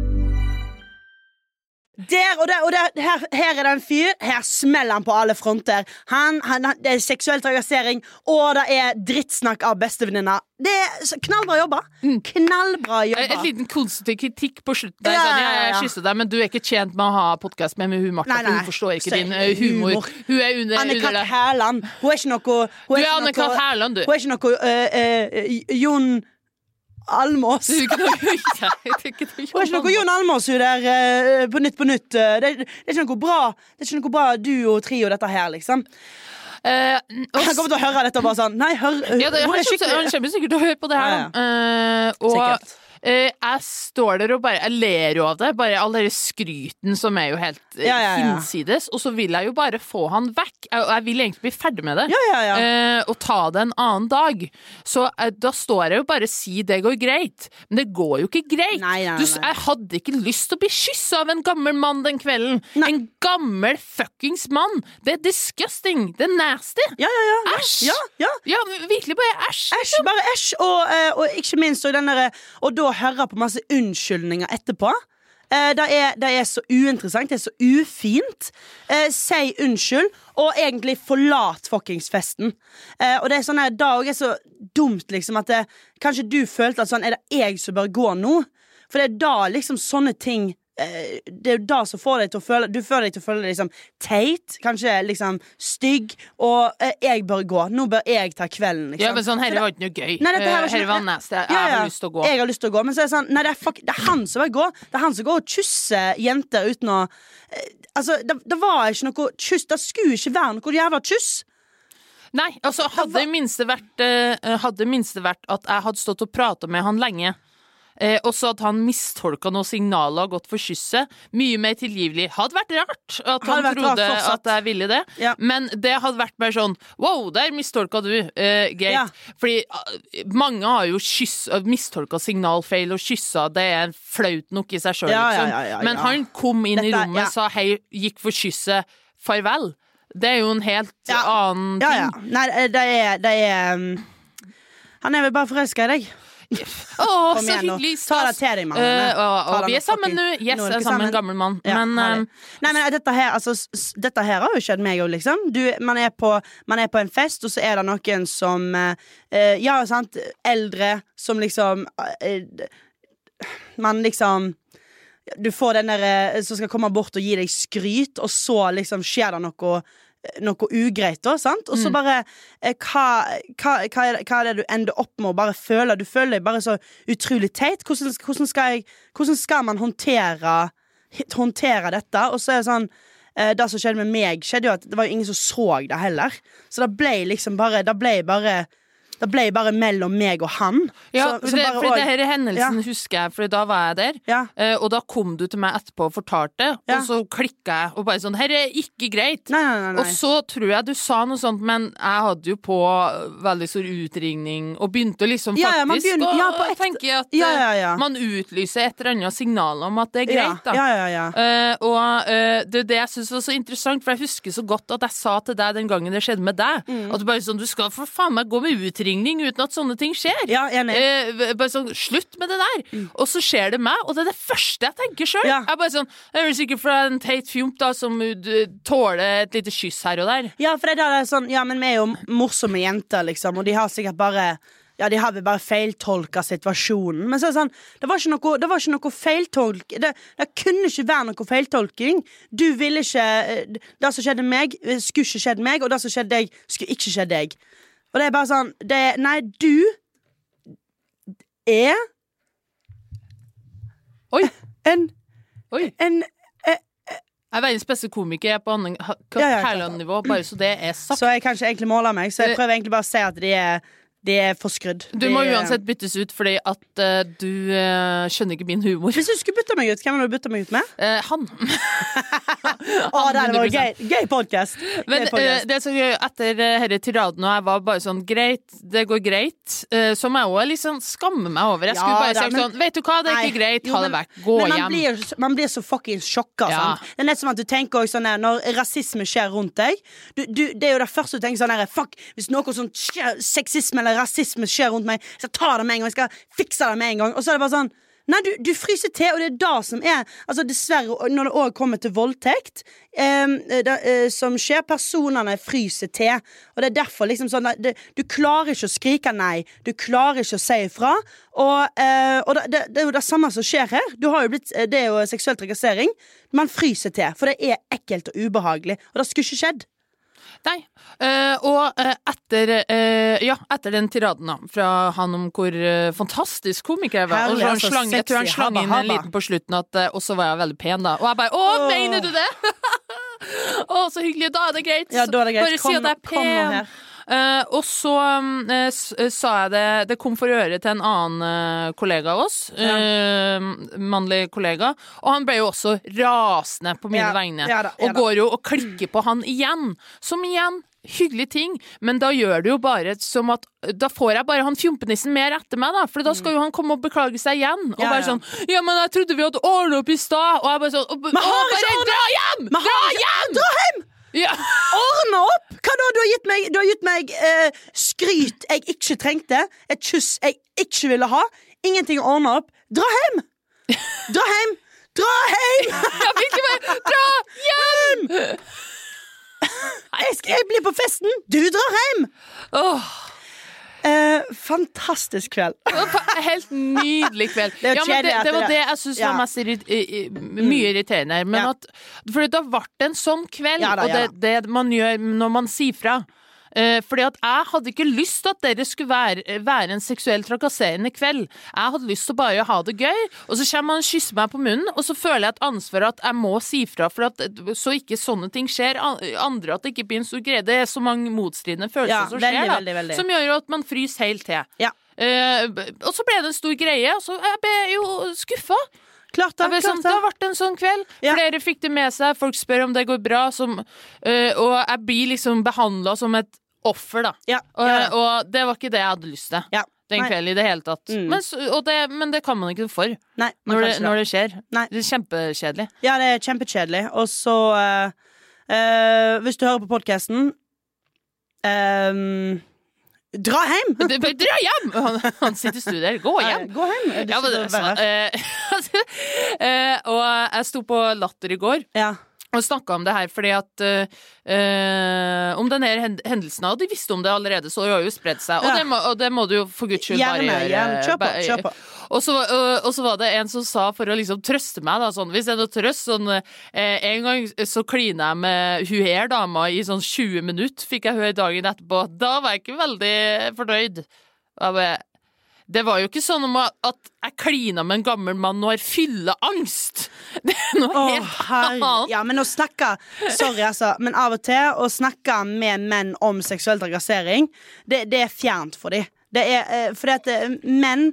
Her er det en fyr. Her smeller han på alle fronter. Det er seksuell trakassering, og det er drittsnakk av bestevenninner. Det er knallbra jobba. Knallbra jobba. Et liten konstruktiv kritikk på slutten. Jeg kysser deg, men du er ikke tjent med å ha podcast med hun Martha, for hun forstår ikke din humor. Hun er under Anne-Kat. Hærland. Hun er ikke noe Du er Anne-Kat. Hærland, du. Hun er ikke noe Jon Almås. Hun er ikke noe Jon Almås hun der på nytt. Det er ikke noe bra. Det er ikke noe bra duo og trio dette her, liksom. Han kommer til å høre dette og bare sånn nei, hør. Han kommer sikkert til å høre på det her. Sikkert. Jeg står der og jeg ler jo av det, bare all den skryten som er jo helt hinsides, og så vil jeg jo bare få han vekk. Jeg vil egentlig bli ferdig med det og ta det en annen dag. Så da står jeg jo bare og sier det går greit, men det går jo ikke greit. Jeg hadde ikke lyst til å bli kysset av en gammel mann den kvelden. En gammel fuckings mann. Det er disgusting. Det er nasty. Æsj. Ja, virkelig bare æsj. Bare æsj, og ikke minst og da høre på masse unnskyldninger etterpå. Det er så uinteressant, det er så ufint. Si unnskyld, og egentlig forlat fuckings festen. Og det er sånn her, da er så dumt liksom, at kanskje du følte at sånn, er det jeg som bør gå nå? For det er da liksom sånne ting det jo da som får deg til å føle. Du føler deg til å føle deg liksom teit, kanskje liksom stygg. Og jeg bør gå. Nå bør jeg ta kvelden liksom. Ja, men sånn, her var ikke noe gøy. Nei, her var neste. Jeg har lyst til å gå. Jeg har lyst til å gå, men så er det sånn nei, det er han som vil gå. Det er han som går og kysser jenter uten å altså, det var ikke noe kyss. Det skulle ikke være noe jævla kyss. Nei, altså hadde minste vært at jeg hadde stått og pratet med han lenge, og så at han misstolket noen signaler og gått for kysset, mye mer tilgivelig. Hadde vært rart at han trodde at jeg ville det, men det hadde vært mer sånn, wow, der misstolket du, greit. Fordi mange har jo misstolket signalfeil og kysset, det er flaut nok i seg selv, liksom. Men han kom inn i rommet, sa hei, gikk for kysset, farvel. Det er jo en helt annen ting. Nei, det er han er vel bare forelsket i deg. Så hyggelig. Ta det til deg, mann. Og vi er sammen nå. Yes, jeg er sammen med en gammel mann. Nei, men dette her har jo skjedd meg også, liksom. Man er på en fest, og så er det noen som sant, eldre som liksom man liksom du får den der som skal komme bort og gi deg skryt, og så liksom skjer det noe ugreit da, sant? Og så bare hva er det du ender opp med å bare føle? Du føler deg bare så utrolig teit. Hvordan skal man håndtere dette? Og så er det sånn det som skjedde med meg skjedde jo at det var jo ingen som så det heller. Så det ble liksom bare det ble bare mellom meg og han. Ja, for det her hendelsen husker jeg, for da var jeg der, og da kom du til meg etterpå og fortalte, og så klikket jeg, og bare sånn, her er ikke greit. Nei. Og så tror jeg du sa noe sånt, men jeg hadde jo på veldig stor utringning, og begynte liksom faktisk å tenke at man utlyser et eller annet signal om at det er greit, da. Og det er det jeg synes var så interessant, for jeg husker så godt at jeg sa til deg den gangen det skjedde med deg, at du bare sånn, du skal for faen meg gå med utringning uten at sånne ting skjer. Ja, bare sånn, slutt med det der. Og så skjer det meg, og det er det første jeg tenker selv. Jeg er bare sånn, jeg er sikkert fra en teit fjump da, som tåler et lite kyss her og der. Ja, for det er sånn, men vi er jo morsomme jenter, liksom, og de har sikkert bare de har vel bare feiltolket situasjonen. Men så er det sånn, det var ikke noe feiltolk. Det kunne ikke være noe feiltolking. Du ville ikke det som skjedde meg, skulle ikke skjedd meg, og det som skjedde deg, skulle ikke skjedd deg. Og det er bare sånn nei, du er Oi en jeg er verdens beste komiker på Herland-nivå, bare så det er sagt. Så jeg kan ikke egentlig måle meg, så jeg prøver egentlig bare å si at de er forskrudd. Du må uansett byttes ut, fordi at du skjønner ikke min humor. Hvis du skulle bytte meg ut, hvem vil du bytte meg ut med? Han. Det var gøy podcast. Men det som etter denne tiraden, og jeg var bare sånn, greit, det går greit, som jeg også liksom skammer meg over. Jeg skulle bare sagt sånn, vet du hva, det er ikke greit, ha det vekk, gå hjem. Man blir så fucking sjokket, sant? Det er nett som at du tenker også sånn, når rasisme skjer rundt deg, det er jo det første du tenker sånn, fuck, hvis noe sånn sexisme eller rasisme skjer rundt meg, jeg skal ta det med en gang, jeg skal fikse det med en gang, og så er det bare sånn nei, du fryser til, og det er det som er altså dessverre, når det også kommer til voldtekt som skjer, personene fryser til, og det er derfor liksom sånn du klarer ikke å skrike nei, du klarer ikke å si ifra, og det er jo det samme som skjer her. Det er jo seksuell trakassering, man fryser til, for det er ekkelt og ubehagelig, og det skulle ikke skjedd. Nei, og etter den tiraden da, fra han om hvor fantastisk komiker jeg var, og jeg tror han slang inn en liten på slutten at også var jeg veldig pen da, og jeg bare, mener du det? Så hyggelig, da er det greit, ja, da er det greit. Bare si at jeg er pen. Og så sa jeg det kom for øre til en annen kollega av oss, mannlig kollega, og han ble jo også rasende på mine vegne, og går jo og klikker på han igjen, som igjen hyggelig ting, men da gjør det jo bare som at da får jeg bare han fjumpenisen mer etter meg da, for da skal jo han komme og beklage seg igjen, og bare sånn, ja, men jeg trodde vi hadde ordnet opp i stad, og jeg bare sånn, dra hjem! Dra hjem! Ja. Ordne opp! Hva da? Du har gitt meg skryt jeg ikke trengte, et kyss jeg ikke ville ha, ingenting å ordne opp. Dra hjem! Dra hjem! Dra hjem! Jeg vil ikke bare dra hjem! Jeg blir på festen, du drar hjem! Fantastisk kveld. Helt nydelig kveld. Det er jo kjedelig at det var det- det jeg synes var mest mye irriterende her. Men at, for da ble det en sånn kveld, Ja da, ja da. og det man gjør når man sier fra. Fordi at jeg hadde ikke lyst til at dere skulle være en seksuell trakasserende kveld. Jeg hadde lyst til bare å ha det gøy, og så kommer han og kysser meg på munnen, og så føler jeg et ansvar at jeg må si fra, for at så ikke sånne ting skjer. Andre at det ikke blir en stor greie. Det er så mange motstridende følelser som veldig, skjer, da, veldig. som gjør jo at man fryser helt til. Ja. Og så ble det en stor greie, og så jeg ble jo skuffa. Klart Det det. har vært en sånn kveld. Ja. Flere fikk det med seg, folk spør om det går bra, og jeg blir liksom behandlet som et offer, da. Ja. Og det var ikke det jeg hadde lyst til. Ja. Den Nei. kvelden i det hele tatt. Men det kan man ikke for Nei, man kan ikke når det skjer. Nei. Det er kjempekjedelig. Ja, det er kjempekjedelig. Og så hvis du hører på podcasten dra hjem! Dra hjem! Han sitter i studiet her. Gå hjem! Gå hjem. Du Ja, men, sitter og bare- og jeg sto på Latter i går Ja. og snakket om det her, fordi at om denne hendelsen, og de visste om det allerede, så det har jo spredt seg, Ja. og det må du jo for Guds skyld bare gjøre. Gjerne. Kjør på. Og så var det en som sa, for å liksom trøste meg, da, sånn, hvis det er noe trøst, sånn, en gang så klina jeg med hun her dama i sånn 20 minutter, fikk jeg høre dagen etterpå. Da var jeg ikke veldig fornøyd. Det var jo ikke sånn om at jeg klina med en gammel mann og har fylleangst. Det er noe helt annet. Ja, men å snakke Sorry, altså, men av og til å snakke med menn om seksuell trakassering, det er fjernt for dem. Det er fordi at menn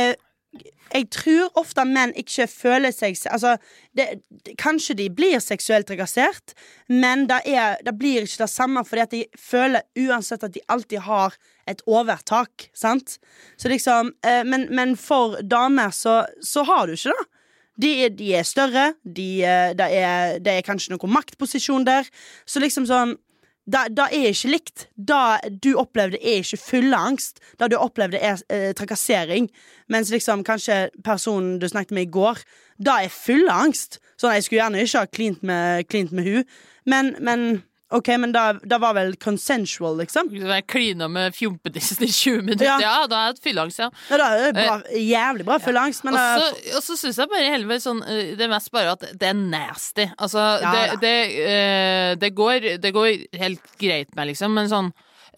jeg tror ofte menn ikke føler seg altså, kanskje de blir seksuelt trakassert, men det blir ikke det samme, fordi at de føler uansett at de alltid har et overtak, sant? Så liksom, men for damer så har du ikke det. De er større, det er kanskje noen maktposisjon der, så liksom sånn det er ikke likt. Det du opplevde er ikke fylleangst. Det du opplevde er trakassering. Mens liksom kanskje personen du snakket med i går, det er fylleangst. Sånn, jeg skulle gjerne ikke ha klint med hun. Men ok, men det var vel consensual, liksom. Jeg klina med fjompedissen i 20 minutter. Ja, da er det fylleangst, ja. Ja, det er bra, jævlig bra fylleangst. Men og så synes jeg bare helvete sånn, det er mest bare at det er nasty. Altså, Ja, det går helt greit med, liksom, men sånn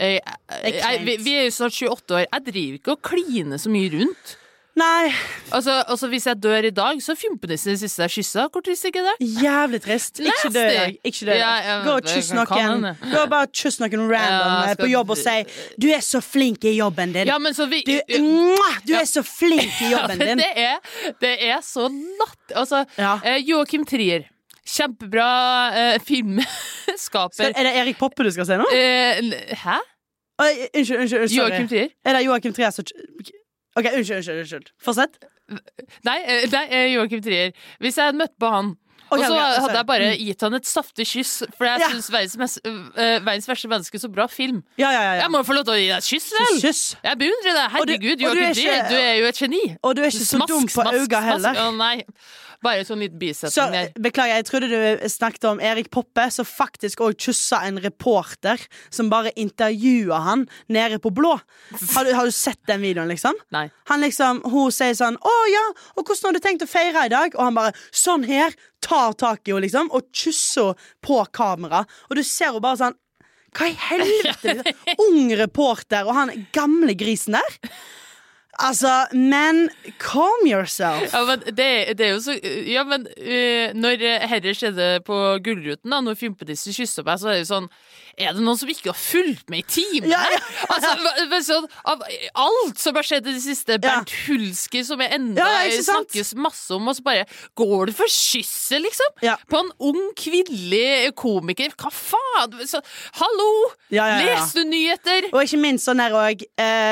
vi er jo snart 28 år. Jeg driver ikke og kliner så mye rundt. Nei. Altså hvis jeg dør i dag, så fjompenisse det siste jeg kyssa. Hvor trist er ikke det? Jævlig trist. Ikke dø i dag. Gå og kyss noen. Gå og bare kyss noen random på jobb og si 'du er så flink i jobben din'. Ja, men så du er så flink i jobben din. Det er så altså, Joachim Trier. Kjempebra filmskaper. Er det Erik Poppe du skal si nå? Hæ? Unnskyld, sorry. Joachim Trier? Er det Joachim Trier som Ok, unnskyld. Fortsett. Nei, Joachim Trier. Hvis jeg hadde møtt på han, og så hadde jeg bare gitt han et saftig kyss, for jeg synes verdens verste menneske så bra film. Ja. Jeg må få lov til å gi deg et kyss, vel? Jeg beundrer deg. Herregud, Joachim Trier, du er jo et geni. Og du er ikke så dum på øynene heller. Å nei, bare sånn liten bisetning der. Beklager, jeg trodde du snakket om Erik Poppe, som faktisk også kyssa en reporter som bare intervjuet han nede på Blå. Har du sett den videoen, liksom? Nei. Hun sier sånn 'Å ja, og hvordan har du tenkt å feire i dag?' Og han bare sånn her, tar tak i henne, liksom, og kysser på kamera. Og du ser jo bare sånn hva i helvete? Ung reporter, og han gamle grisen der. Altså, men calm yourself. Ja, men det er jo så Ja, men når herre skjedde på Gullruten, da, når Fimpedisse kysset meg, så er det jo sånn er det noen som ikke har fulgt med i timen? Ja. Altså, sånn, av alt som har skjedd i det siste, Bernt Hulsker, som jeg enda snakkes masse om, og så bare går du for kysset, liksom? Ja. På en ung, kvinnelig komiker. Hva faen? Så, hallo! Les du nyheter? Og ikke minst sånn her òg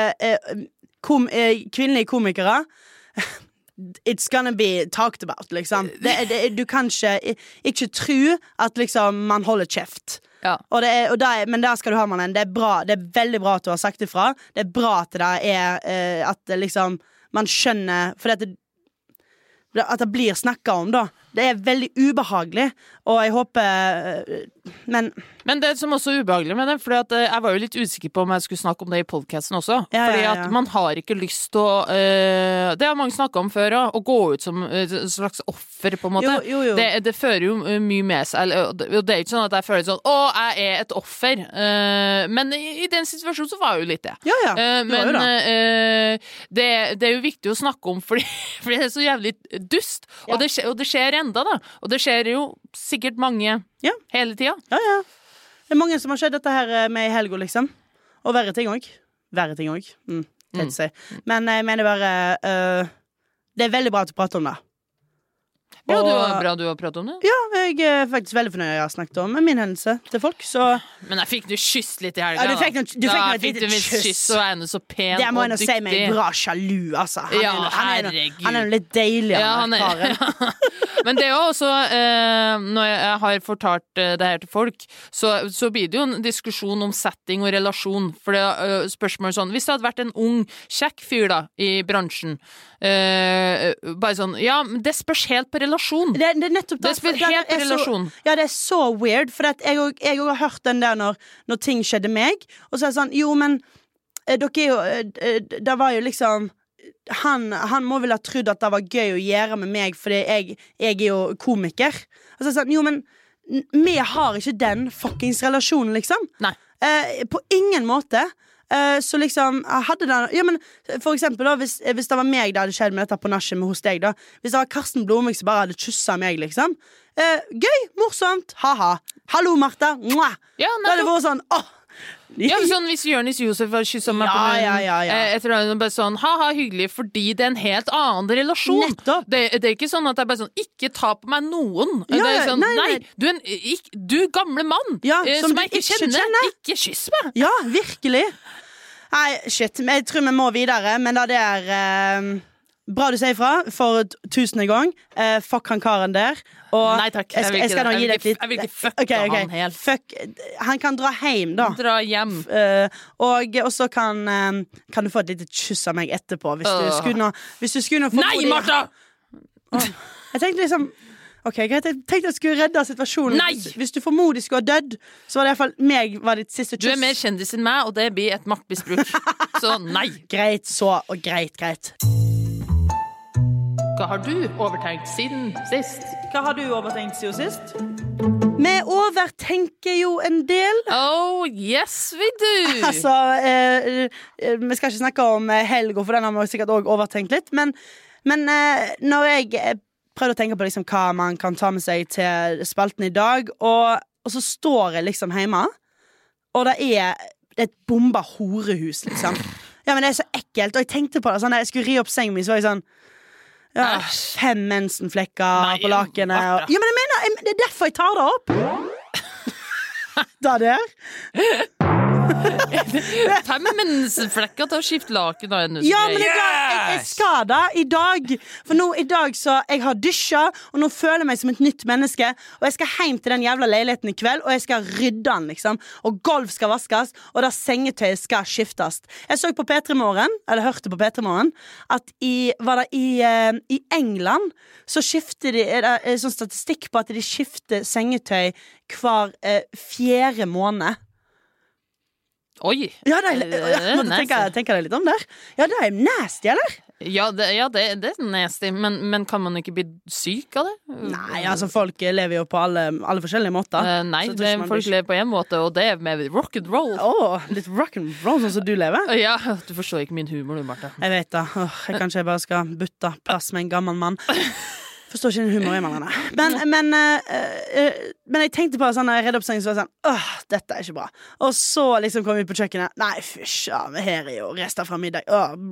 kvinnelige komikere. It's gonna be talked about, liksom. Du kan ikke tro at liksom man holder kjeft. Ja. Men der skal du ha, mannen. Det er bra. Det er veldig bra at du har sagt ifra. Det er bra at det er at det liksom man skjønner. For at det blir snakket om, da. Det er veldig ubehagelig. Og jeg håper Men det som også er ubehagelig med det, fordi at jeg var jo litt usikker på om jeg skulle snakke om det i podcasten også, fordi at man har ikke lyst til å det har mange snakket om før, å gå ut som et slags offer på en måte. Jo. Det fører jo mye med seg, og det er ikke sånn at jeg føler sånn, jeg er et offer, men i den situasjonen så var jeg jo litt det. Men det er jo viktig å snakke om, fordi det er så jævlig dust, og det skjer enda da, og det skjer jo sikkert mange hele tiden. Ja. Det er mange som har skjedd dette her med i helgo, liksom. Og verre ting også. Tett å si. Men jeg mener bare det er veldig bra at du prater om det. Ja, bra du har pratet om det. Ja, jeg er faktisk veldig fornøyd jeg har snakket om min hendelse til folk, så... Men jeg fikk jo kyss litt i helga. Ja, du fikk et lite kyss. Og er så pen og dyktig. Det må jeg nå si meg bra sjalu, altså. Han er jo litt deilig, karen. Men det er jo også, når jeg har fortalt det her til folk, så blir det jo en diskusjon om setting og relasjon. For det spørsmålet sånn, hvis det hadde vært en ung, kjekk fyr da, i bransjen, bare sånn, ja, men det spørs helt på relasjon. Det er nettopp det spørs helt på relasjon. Ja, det er så weird, for at jeg har hørt den der når ting skjedde meg, og så er det sånn, jo, men dere er jo, det var jo liksom... Han må vel ha trodd at det var gøy å gjøre med meg, fordi jeg er jo komiker. Og så sånn, jo, men vi har ikke den fuckings relasjonen, liksom. Nei. På ingen måte. Så liksom, hadde det... Ja, men for eksempel da, hvis det var meg det hadde skjedd med dette på nasjen med hos deg da, hvis det var Karsten Blomvik som bare hadde kysset meg, liksom. Gøy, morsomt, haha. Hallo, Martha. Mwah. Ja, da hadde det vært sånn, ja, sånn hvis Jørnis Josef var kysset meg på munnen etter at bare sånn, haha, hyggelig, fordi det er en helt annen relasjon. Nettopp. Det er ikke sånn at det er bare sånn, ikke ta på meg noen. Det er sånn, nei, du gamle mann som jeg ikke kjenner, ikke kyss meg. Ja, virkelig. Nei, shit, jeg tror vi må videre, men det er bra du sier fra for 1000. gang. Fuck han karen der. Og nei takk, jeg skal nå gi deg litt. Jeg vil ikke fucke han helt. Fuck, han kan dra hjem da. Dra hjem. Og så kan du få et lite kyss av meg etterpå. Hvis du skulle få... Nei, Martha! Jeg tenkte liksom... Ok, greit, jeg tenkte jeg skulle redde situasjonen. Nei! Hvis du formodig skulle ha dødd, så var det i hvert fall meg var ditt siste kyss. Du er mer kjendis enn meg, og det blir et maktmisbruk. Så nei. Greit, greit. Hva har du overtenkt siden sist? Hva har du overtenkt siden sist? Vi overtenker jo en del. Oh, yes, we do. Altså, vi skal ikke snakke om helga, for den har vi sikkert også overtenkt litt. Men når jeg prøvde å tenke på liksom hva man kan ta med seg til spalten i dag, og så står jeg liksom hjemme, og det er et bomba horehus, liksom. Ja, men det er så ekkelt. Og jeg tenkte på det, sånn, jeg skulle ri opp sengen min, så var jeg sånn, ja, 5 mensenflekker på lakenet. Ja, men jeg mener, det er derfor jeg tar det opp. Da der. 5 mensenflekker til å skifte laken. Ja, men jeg skal da i dag. For nå i dag så jeg har dusjet, og nå føler jeg meg som et nytt menneske. Og jeg skal hjem til den jævla leiligheten i kveld, og jeg skal rydde den, liksom. Og gulv skal vaskes, og det sengetøyet skal skiftes. Jeg så på P3 Morgen, eller hørte på P3 Morgen, at i England så skifter de, sånn statistikk på at de skifter sengetøy hver 4. måned. Oi. Ja, tenker deg litt om der. Ja, det er nasty, eller? Ja, det er nasty, men kan man ikke bli syk av det? Nei, altså folk lever jo på alle forskjellige måter. Nei, folk lever på en måte, og det er med rock and roll. Litt rock and roll, sånn som du lever. Ja, du forstår ikke min humor, du, Martha. Jeg vet da, jeg kanskje bare skal bytte plass med en gammel mann. Forstår ikke den humor i mannen. Men jeg tenkte på det sånn, når jeg redde opp sengen, så var jeg sånn, dette er ikke bra. Og så liksom kom vi på kjøkkenet. Nei, fysj, her er jo rester fra middag.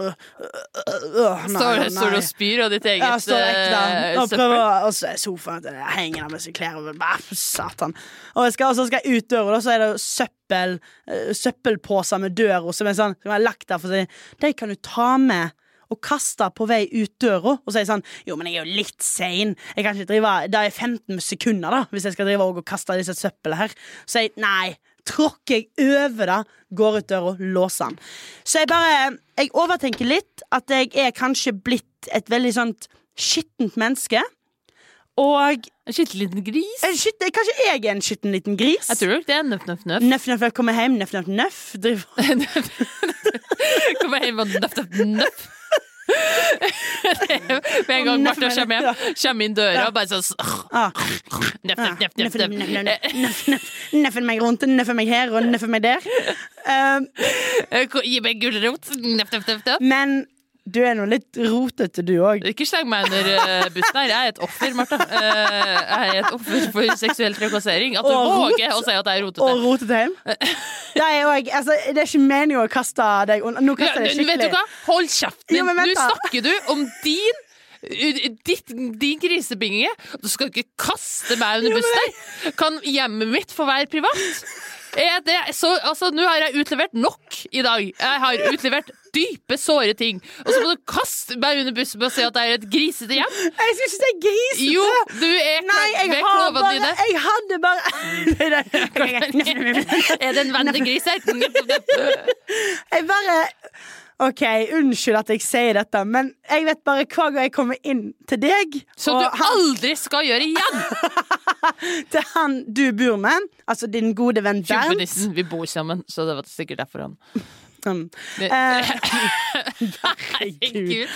Står du og spyr av ditt eget ja, står ekte. Og så er sofaen, det henger der med seg klær over. Satan. Og så skal jeg ut døra, og så er det søppelpåser med døra, som er sånn, som jeg har lagt der for å si, de kan du ta med og kaste på vei ut døra, og sier sånn, jo, men jeg er jo litt sein. Jeg kan ikke drive, det er 15 sekunder da, hvis jeg skal drive og kaste disse søppelene her. Så jeg, nei, tråkker jeg over det, går ut døra, låser den. Så jeg overtenker litt at jeg er kanskje blitt et veldig sånt skittent menneske, Og En skitten liten gris. kanskje jeg er en skitten liten gris? Jeg tror nok det er nøff, nøff, nøff. Nøff, nøff, kommer hjem, nøff, nøff, nøff. Kommer hjem og nøff, nøff, nøff. Med en gang Martha kommer inn døra og bare sånn nøff, nøff, nøff, nøff, nøff. Nøffen meg rundt, nøffen meg her og nøffen meg der. Gi meg gulrot. Nøff, nøff, nøff, nøff. Men du er noe litt rotete, du også. Ikke sleng meg under bussen her. Jeg er et offer, Martha. Jeg er et offer for seksuell trakassering. At du våger å si at jeg er rotete. Og rotete hjem. Det er ikke meningen å kaste deg under. Nå kaster jeg skikkelig. Vet du hva? Hold kjeften din. Nå snakker du om din grisebinge. Du skal ikke kaste meg under bussen der. Kan hjemmet mitt få være privat? Nå har jeg utlevert nok i dag. Jeg har utlevert dype, såre ting. Og så må du kaste meg under bussen og si at det er et grisete hjem. Jeg synes ikke det er grisete. Jo, du er ved klovene dine. Jeg hadde bare Er det en vennlig gris her? Jeg bare Ok, unnskyld at jeg sier dette, men jeg vet bare hver gang jeg kommer inn til deg Så du aldri skal gjøre igjen. Til han du bor med, altså din gode venn Bernt. Tjubenissen, vi bor sammen, så det var sikkert derfor han Herregud.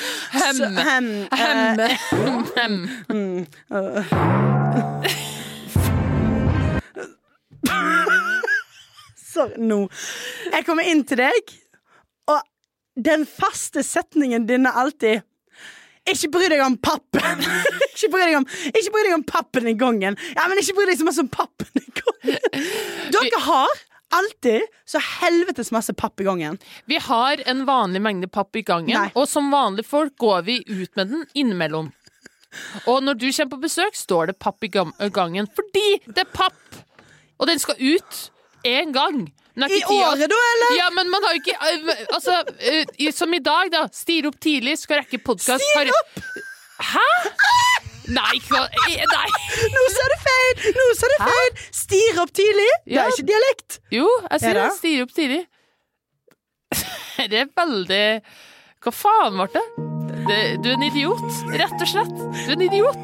Sorry, nå jeg kommer inn til deg, og den faste setningen din er alltid ikke bry deg om pappen. Ikke bry deg om pappen i gangen. Ja, men ikke bry deg så masse om pappen i gangen. Dere har alltid så helvetes masse papp i gangen. Vi har en vanlig mengde papp i gangen, og som vanlige folk går vi ut med den innimellom. Og når du kommer på besøk, står det papp i gangen. Fordi det er papp! Og den skal ut en gang. I året da, eller? Ja, men man har jo ikke som i dag da, stir opp tidlig, skal rekke podcast. Stir opp? Hæ? Nei. Nå sa du feil. Stir opp tidlig, det er ikke dialekt. Jo, jeg sier det, stir opp tidlig. Det er veldig hva faen, Marte? Du er en idiot, rett og slett. Du er en idiot.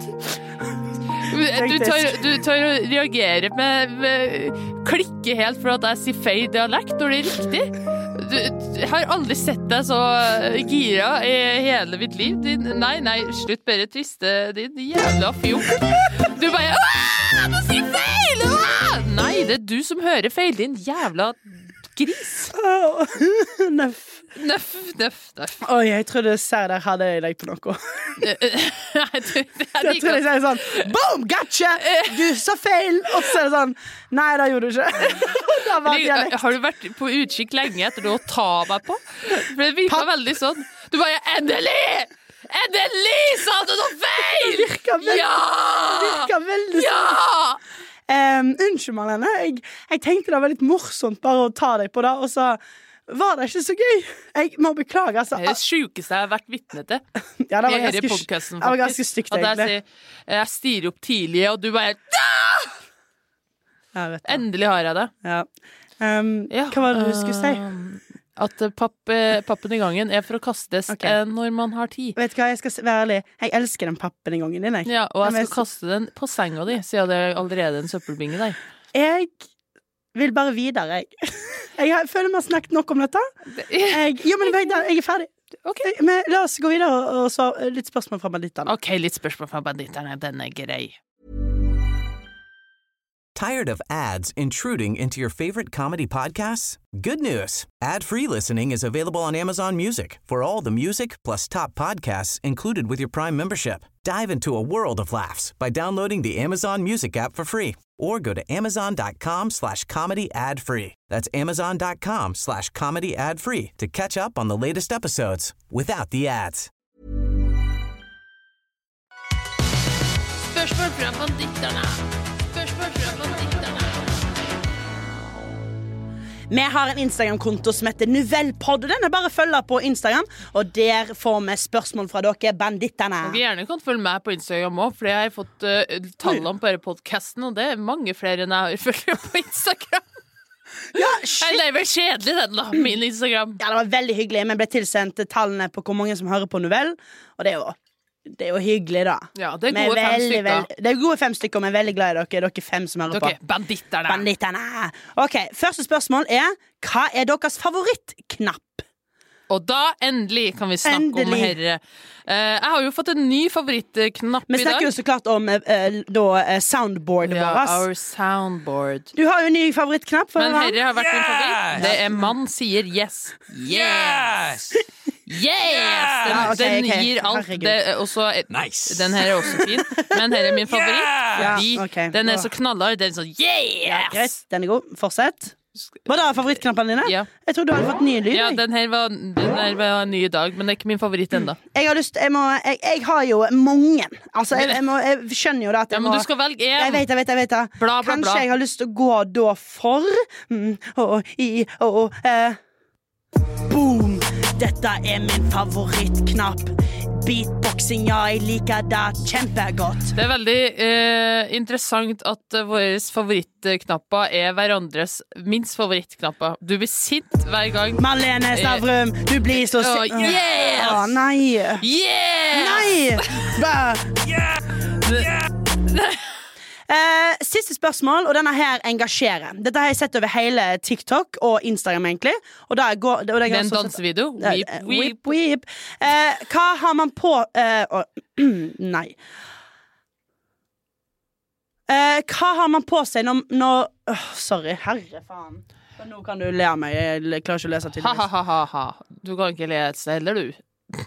Du tør å reagere med klikke helt for at jeg sier feil dialekt når det er riktig. Jeg har aldri sett deg så gira i hele mitt liv. Nei, slutt bare triste, din jævla fjord. Du bare jeg må si feil! Nei, det er du som hører feil, din jævla gris. Nøff. Oi, jeg trodde Sær der hadde jeg deg på noe. Jeg tror jeg sier sånn boom, gotcha! Du sa feil. Og så er det sånn nei, det gjorde du ikke. Har du vært på utkikk lenge etter å ta meg på? For det virket veldig sånn. Du bare, endelig sa du noe feil! Det virker veldig sånn. Unnskyld, Marlene. Jeg tenkte det var litt morsomt bare å ta deg på det, og så var det ikke så gøy. Jeg må beklage, altså. Det er det sykeste jeg har vært vitne til. Ja, det var ganske stygt, egentlig. Jeg stirer opp tidlig, og du bare endelig har jeg det. Ja. Hva var det du skulle si? At pappen i gangen er for å kastes når man har tid. Vet du hva, jeg skal være ærlig. Jeg elsker den pappen i gangen din, jeg. Ja, og jeg skal kaste den på senga di, siden det er allerede en søppelbinge der. Jeg vil bare videre, jeg. Jeg føler vi har snakket nok om dette. Jeg er ferdig. Okay. Men la oss gå videre og så litt spørsmål fra banditterne. Ok, litt spørsmål fra banditterne. Den er grei. Tired of ads intruding into your favorite comedy podcasts? Good news. Ad-free listening is available on Amazon Music for all the music plus top podcasts included with your Prime membership. Dive into a world of laughs by downloading the Amazon Music app for free or go to amazon.com/comedy ad-free. That's amazon.com/comedy ad-free to catch up on the latest episodes without the ads. Spørsmål fra banditterne. Vi har en Instagram-konto som heter Novellpod, og den er bare å følge på Instagram, og der får vi spørsmål fra dere banditterne. Vi gjerne kan følge med på Instagram også, for jeg har fått tallene på denne podcasten, og det er mange flere enn jeg følger på Instagram. Ja, shit. Det er vel kjedelig den da, min Instagram. Ja, det var veldig hyggelig. Vi ble tilsendt tallene på hvor mange som hører på Novell, og det er jo Det jo hyggelig da. Ja, det gode 5 stykker. Det gode 5 stykker, men veldig glad i dere 5 som hører på. Banditterne. Ok, første spørsmål hva deres favorittknapp? Og da endelig kan vi snakke om herre. Jeg har jo fått en ny favorittknapp i dag. Vi snakker jo så klart om soundboardet vårt. Our soundboard. Du har jo en ny favorittknapp. Men herre har vært min favoritt. Det mann sier yes. Yes! Yes! Den gir alt. Nice. Den her også fin. Men her min favoritt. Fordi den så knallhard. Den sånn yes! Ja, greit, den god. Fortsett. Hva da, favorittknappen dine? Ja. Jeg tror du hadde fått ny lyd. Ja, den her var ny i dag, men det ikke min favoritt enda. Jeg har jo mange. Altså, jeg skjønner jo det at men du skal velge en. Jeg vet det. Bla. Kanskje jeg har lyst til å gå da for Boom! Dette min favorittknapp. Beatboxing, ja, jeg liker det kjempegodt. Det veldig interessant at våre favorittknapper hverandres minst favorittknapper. Du blir sint hver gang. Marlene Stavrum, du blir så sint. Yes! Nei. Yes! Nei. Siste spørsmål, og denne her engasjerer. Dette har jeg sett over hele TikTok og Instagram egentlig. Og det er en dansevideo. Weep. Hva har man på Nei. Hva har man på seg når sorry, herre faen. Nå kan du le av meg. Jeg klarer ikke å lese til Ha. Du kan ikke le et sted, eller du?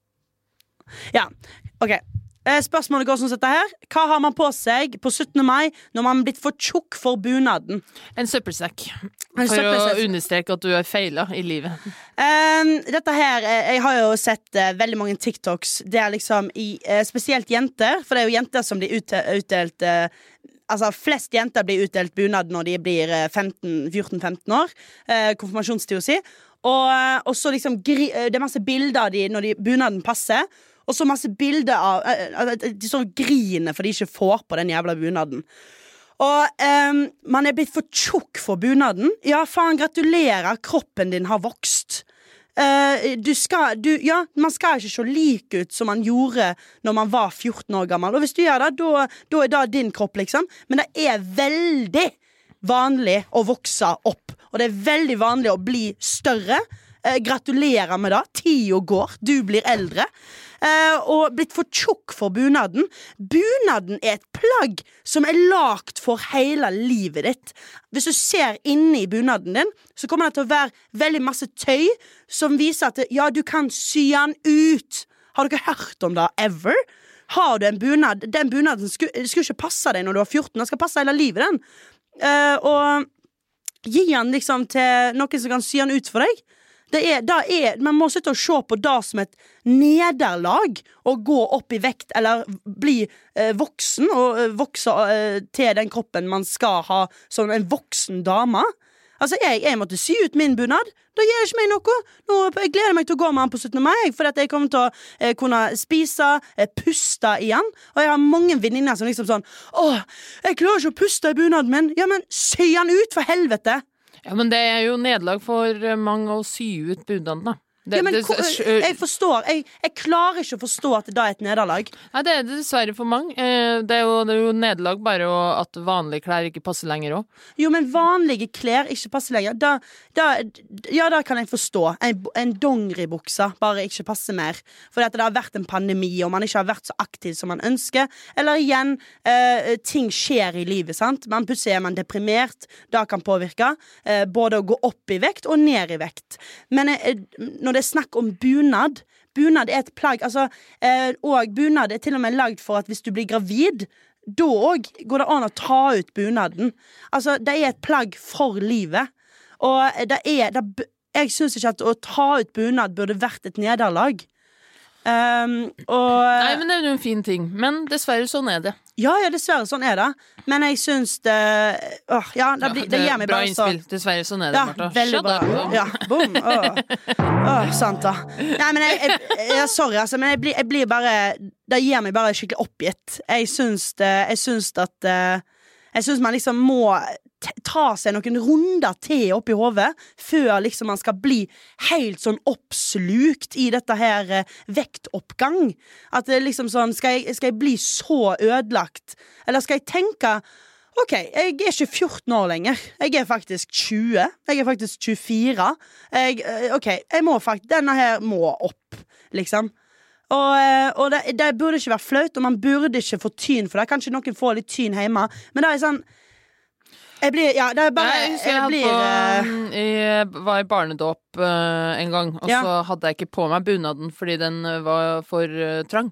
Ja, ok. Spørsmålet går sånn som dette her. Hva har man på seg på 17. mai når man har blitt for tjukk for bunaden? En søppelsekk. For å understreke at du har feilet i livet. Dette her, jeg har jo sett veldig mange TikToks. Det liksom spesielt jenter. For det er jo jenter som blir utdelt altså flest jenter blir utdelt bunad når de blir 14-15 år. Konfirmasjonstid å si. Og så liksom det er masse bilder av de når bunaden passer. Og så masse bilder av de står og griner for de ikke får på den jævla bunaden. Og man er blitt for tjukk for bunaden. Ja, faen, gratulerer, kroppen din har vokst. Man skal ikke se lik ut som man gjorde når man var 14 år gammel. Og hvis du gjør det, da er det din kropp liksom. Men det er veldig vanlig å vokse opp. Og det er veldig vanlig å bli større. Gratulerer med det. Tiden går, du blir eldre. Og blitt for tjukk for bunaden. Bunaden er et plagg som er lagt for hele livet ditt. Hvis du ser inni bunaden din, så kommer det til å være veldig masse tøy som viser at ja, du kan sy den ut. Har dere hørt om det ever? Har du en bunad? Den bunaden skulle ikke passe deg når du var 14. Den skal passe hele livet den. Og gi den liksom til noen som kan sy den ut for deg. Man må sitte og se på det som et nederlag og gå opp i vekt eller bli voksen og vokse til den kroppen man skal ha som en voksen dame. Altså jeg måtte sy ut min bunad. Da gjør ikke meg noe. Nå jeg gleder meg til å gå med den på 17. mai for at jeg kommer til å kunne spise, puste igjen. Og jeg har mange venninner som liksom sånn jeg klarer ikke å puste i bunaden min. Ja, men sy den ut for helvete. Ja, men det er jo nederlag for mange å sy ut bunaden, da. Jeg forstår. Jeg klarer ikke å forstå at det er et nederlag. Nei, det er det dessverre for mange. Det er jo nederlag bare at vanlige klær ikke passer lenger også. Jo, men vanlige klær ikke passer lenger. Da kan jeg forstå. En dongeribukse bare ikke passer mer. For at det har vært en pandemi, og man ikke har vært så aktiv som man ønsker. Eller igjen, ting skjer i livet, sant? Men plutselig er man deprimert. Det kan påvirke. Både å gå opp i vekt og ned i vekt. Men når det er snakk om bunad er et plagg og bunad er til og med lagd for at hvis du blir gravid da går det an å ta ut bunaden det er et plagg for livet og jeg synes ikke at å ta ut bunad burde vært et nederlag Nei, men det er jo en fin ting. Men dessverre sånn er det. Ja, dessverre sånn er det. Men jeg synes det det gjør meg bra bare så innspill. Dessverre sånn er det, Martha. Veldig bra. Ja, boom. Sant da. Nei, men sorry, men jeg blir bare det gjør meg bare skikkelig oppgitt. Jeg synes man liksom må ta seg noen runder til opp I hodet før liksom man skal bli helt sånn oppslukt I dette her vektoppgang. At det liksom sånn, skal jeg bli så ødelagt? Eller skal jeg tenke, ok, jeg ikke 14 år lenger. Jeg faktisk 20. Jeg faktisk 24. Denne her må opp, liksom. Og det burde ikke være flaut, og man burde ikke få tyn for det. Kanskje noen får litt tyn hjemme, men det sånn jeg var I barnedåp en gang, og så hadde jeg ikke på meg bunaden fordi den var for trang.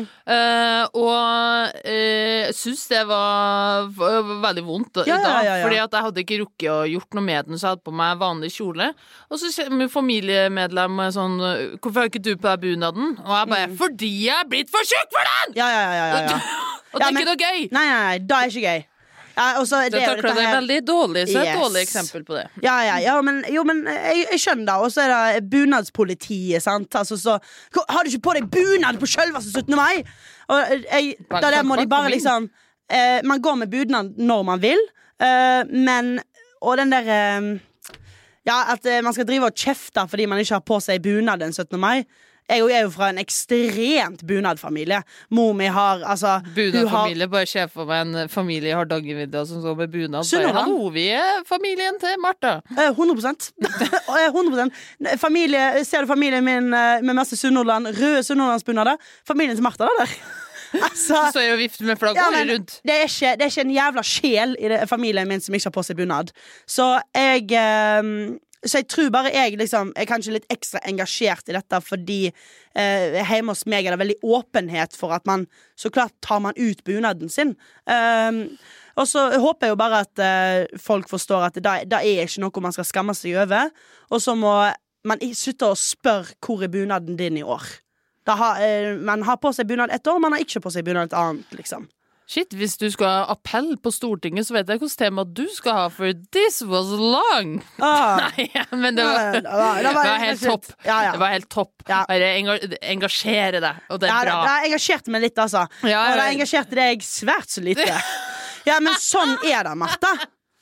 Og synes det var veldig vondt da, fordi at jeg hadde ikke rukket å gjort noe med den, så jeg hadde på meg vanlig kjole. Og så min familiemedlem sånn, hvorfor har ikke du på deg bunaden? Og jeg bare, fordi jeg blitt for syk for den! Ja. Og det ikke noe gøy. Nei, det ikke gøy. Det takler det veldig dårlig, så et dårlig eksempel på det. Men jeg skjønner det. Og så det bunadspolitiet, sant? Altså, så, har du ikke på deg bunad på selveste 17. mai? Og da må de bare liksom man går med bunad når man vil, men og den der at man skal drive og kjefte fordi man ikke har på seg bunad den 17. mai. Jeg jo fra en ekstremt bunadfamilie. Mor mi har, altså bunadfamilie, bare ser for meg en familie I Hardangervidda som står med bunad. Hallo, vi familien til Martha. 100%. 100%. Ser du familien min med masse Sunnhordland, røde Sunnhordlandsbunader? Familien til Martha der. Altså, så jo vift med flagg rundt. Det er ikke en jævla sjel I familien min som ikke har på seg bunad. Så jeg tror bare jeg kanskje litt ekstra engasjert I dette fordi hjemme hos meg det veldig åpenhet for at man, så klart tar man ut bunaden sin. Og så håper jeg jo bare at folk forstår at det ikke noe man skal skamme seg over, og så må man slutte å spørre hvor bunaden din I år. Man har på seg bunad et år, man har ikke på seg bunad et annet, liksom. Shit, hvis du skal ha appell på Stortinget, så vet jeg hvilket tema du skal ha, for this was long. Nei, men det var helt topp. Det var helt topp. Engasjere deg, og det bra. Det engasjerte meg litt, altså. Og det engasjerte deg svært så lite. Men sånn det, Martha.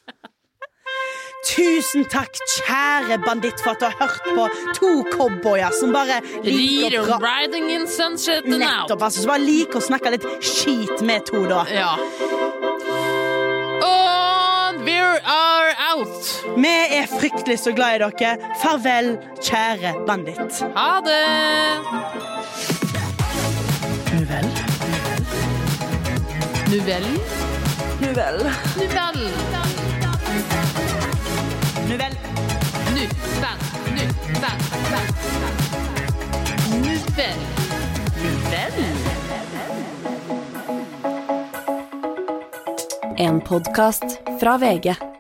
Tusen takk, kjære banditt, for at du har hørt på to cowboyer som bare liker å riding in sunset and out. Nettopp, altså, som bare liker å snakke litt skit med to da. Og we are out. Vi fryktelig så glad I dere. Farvel, kjære banditt. Ha det. Nuvell. En podcast fra VG.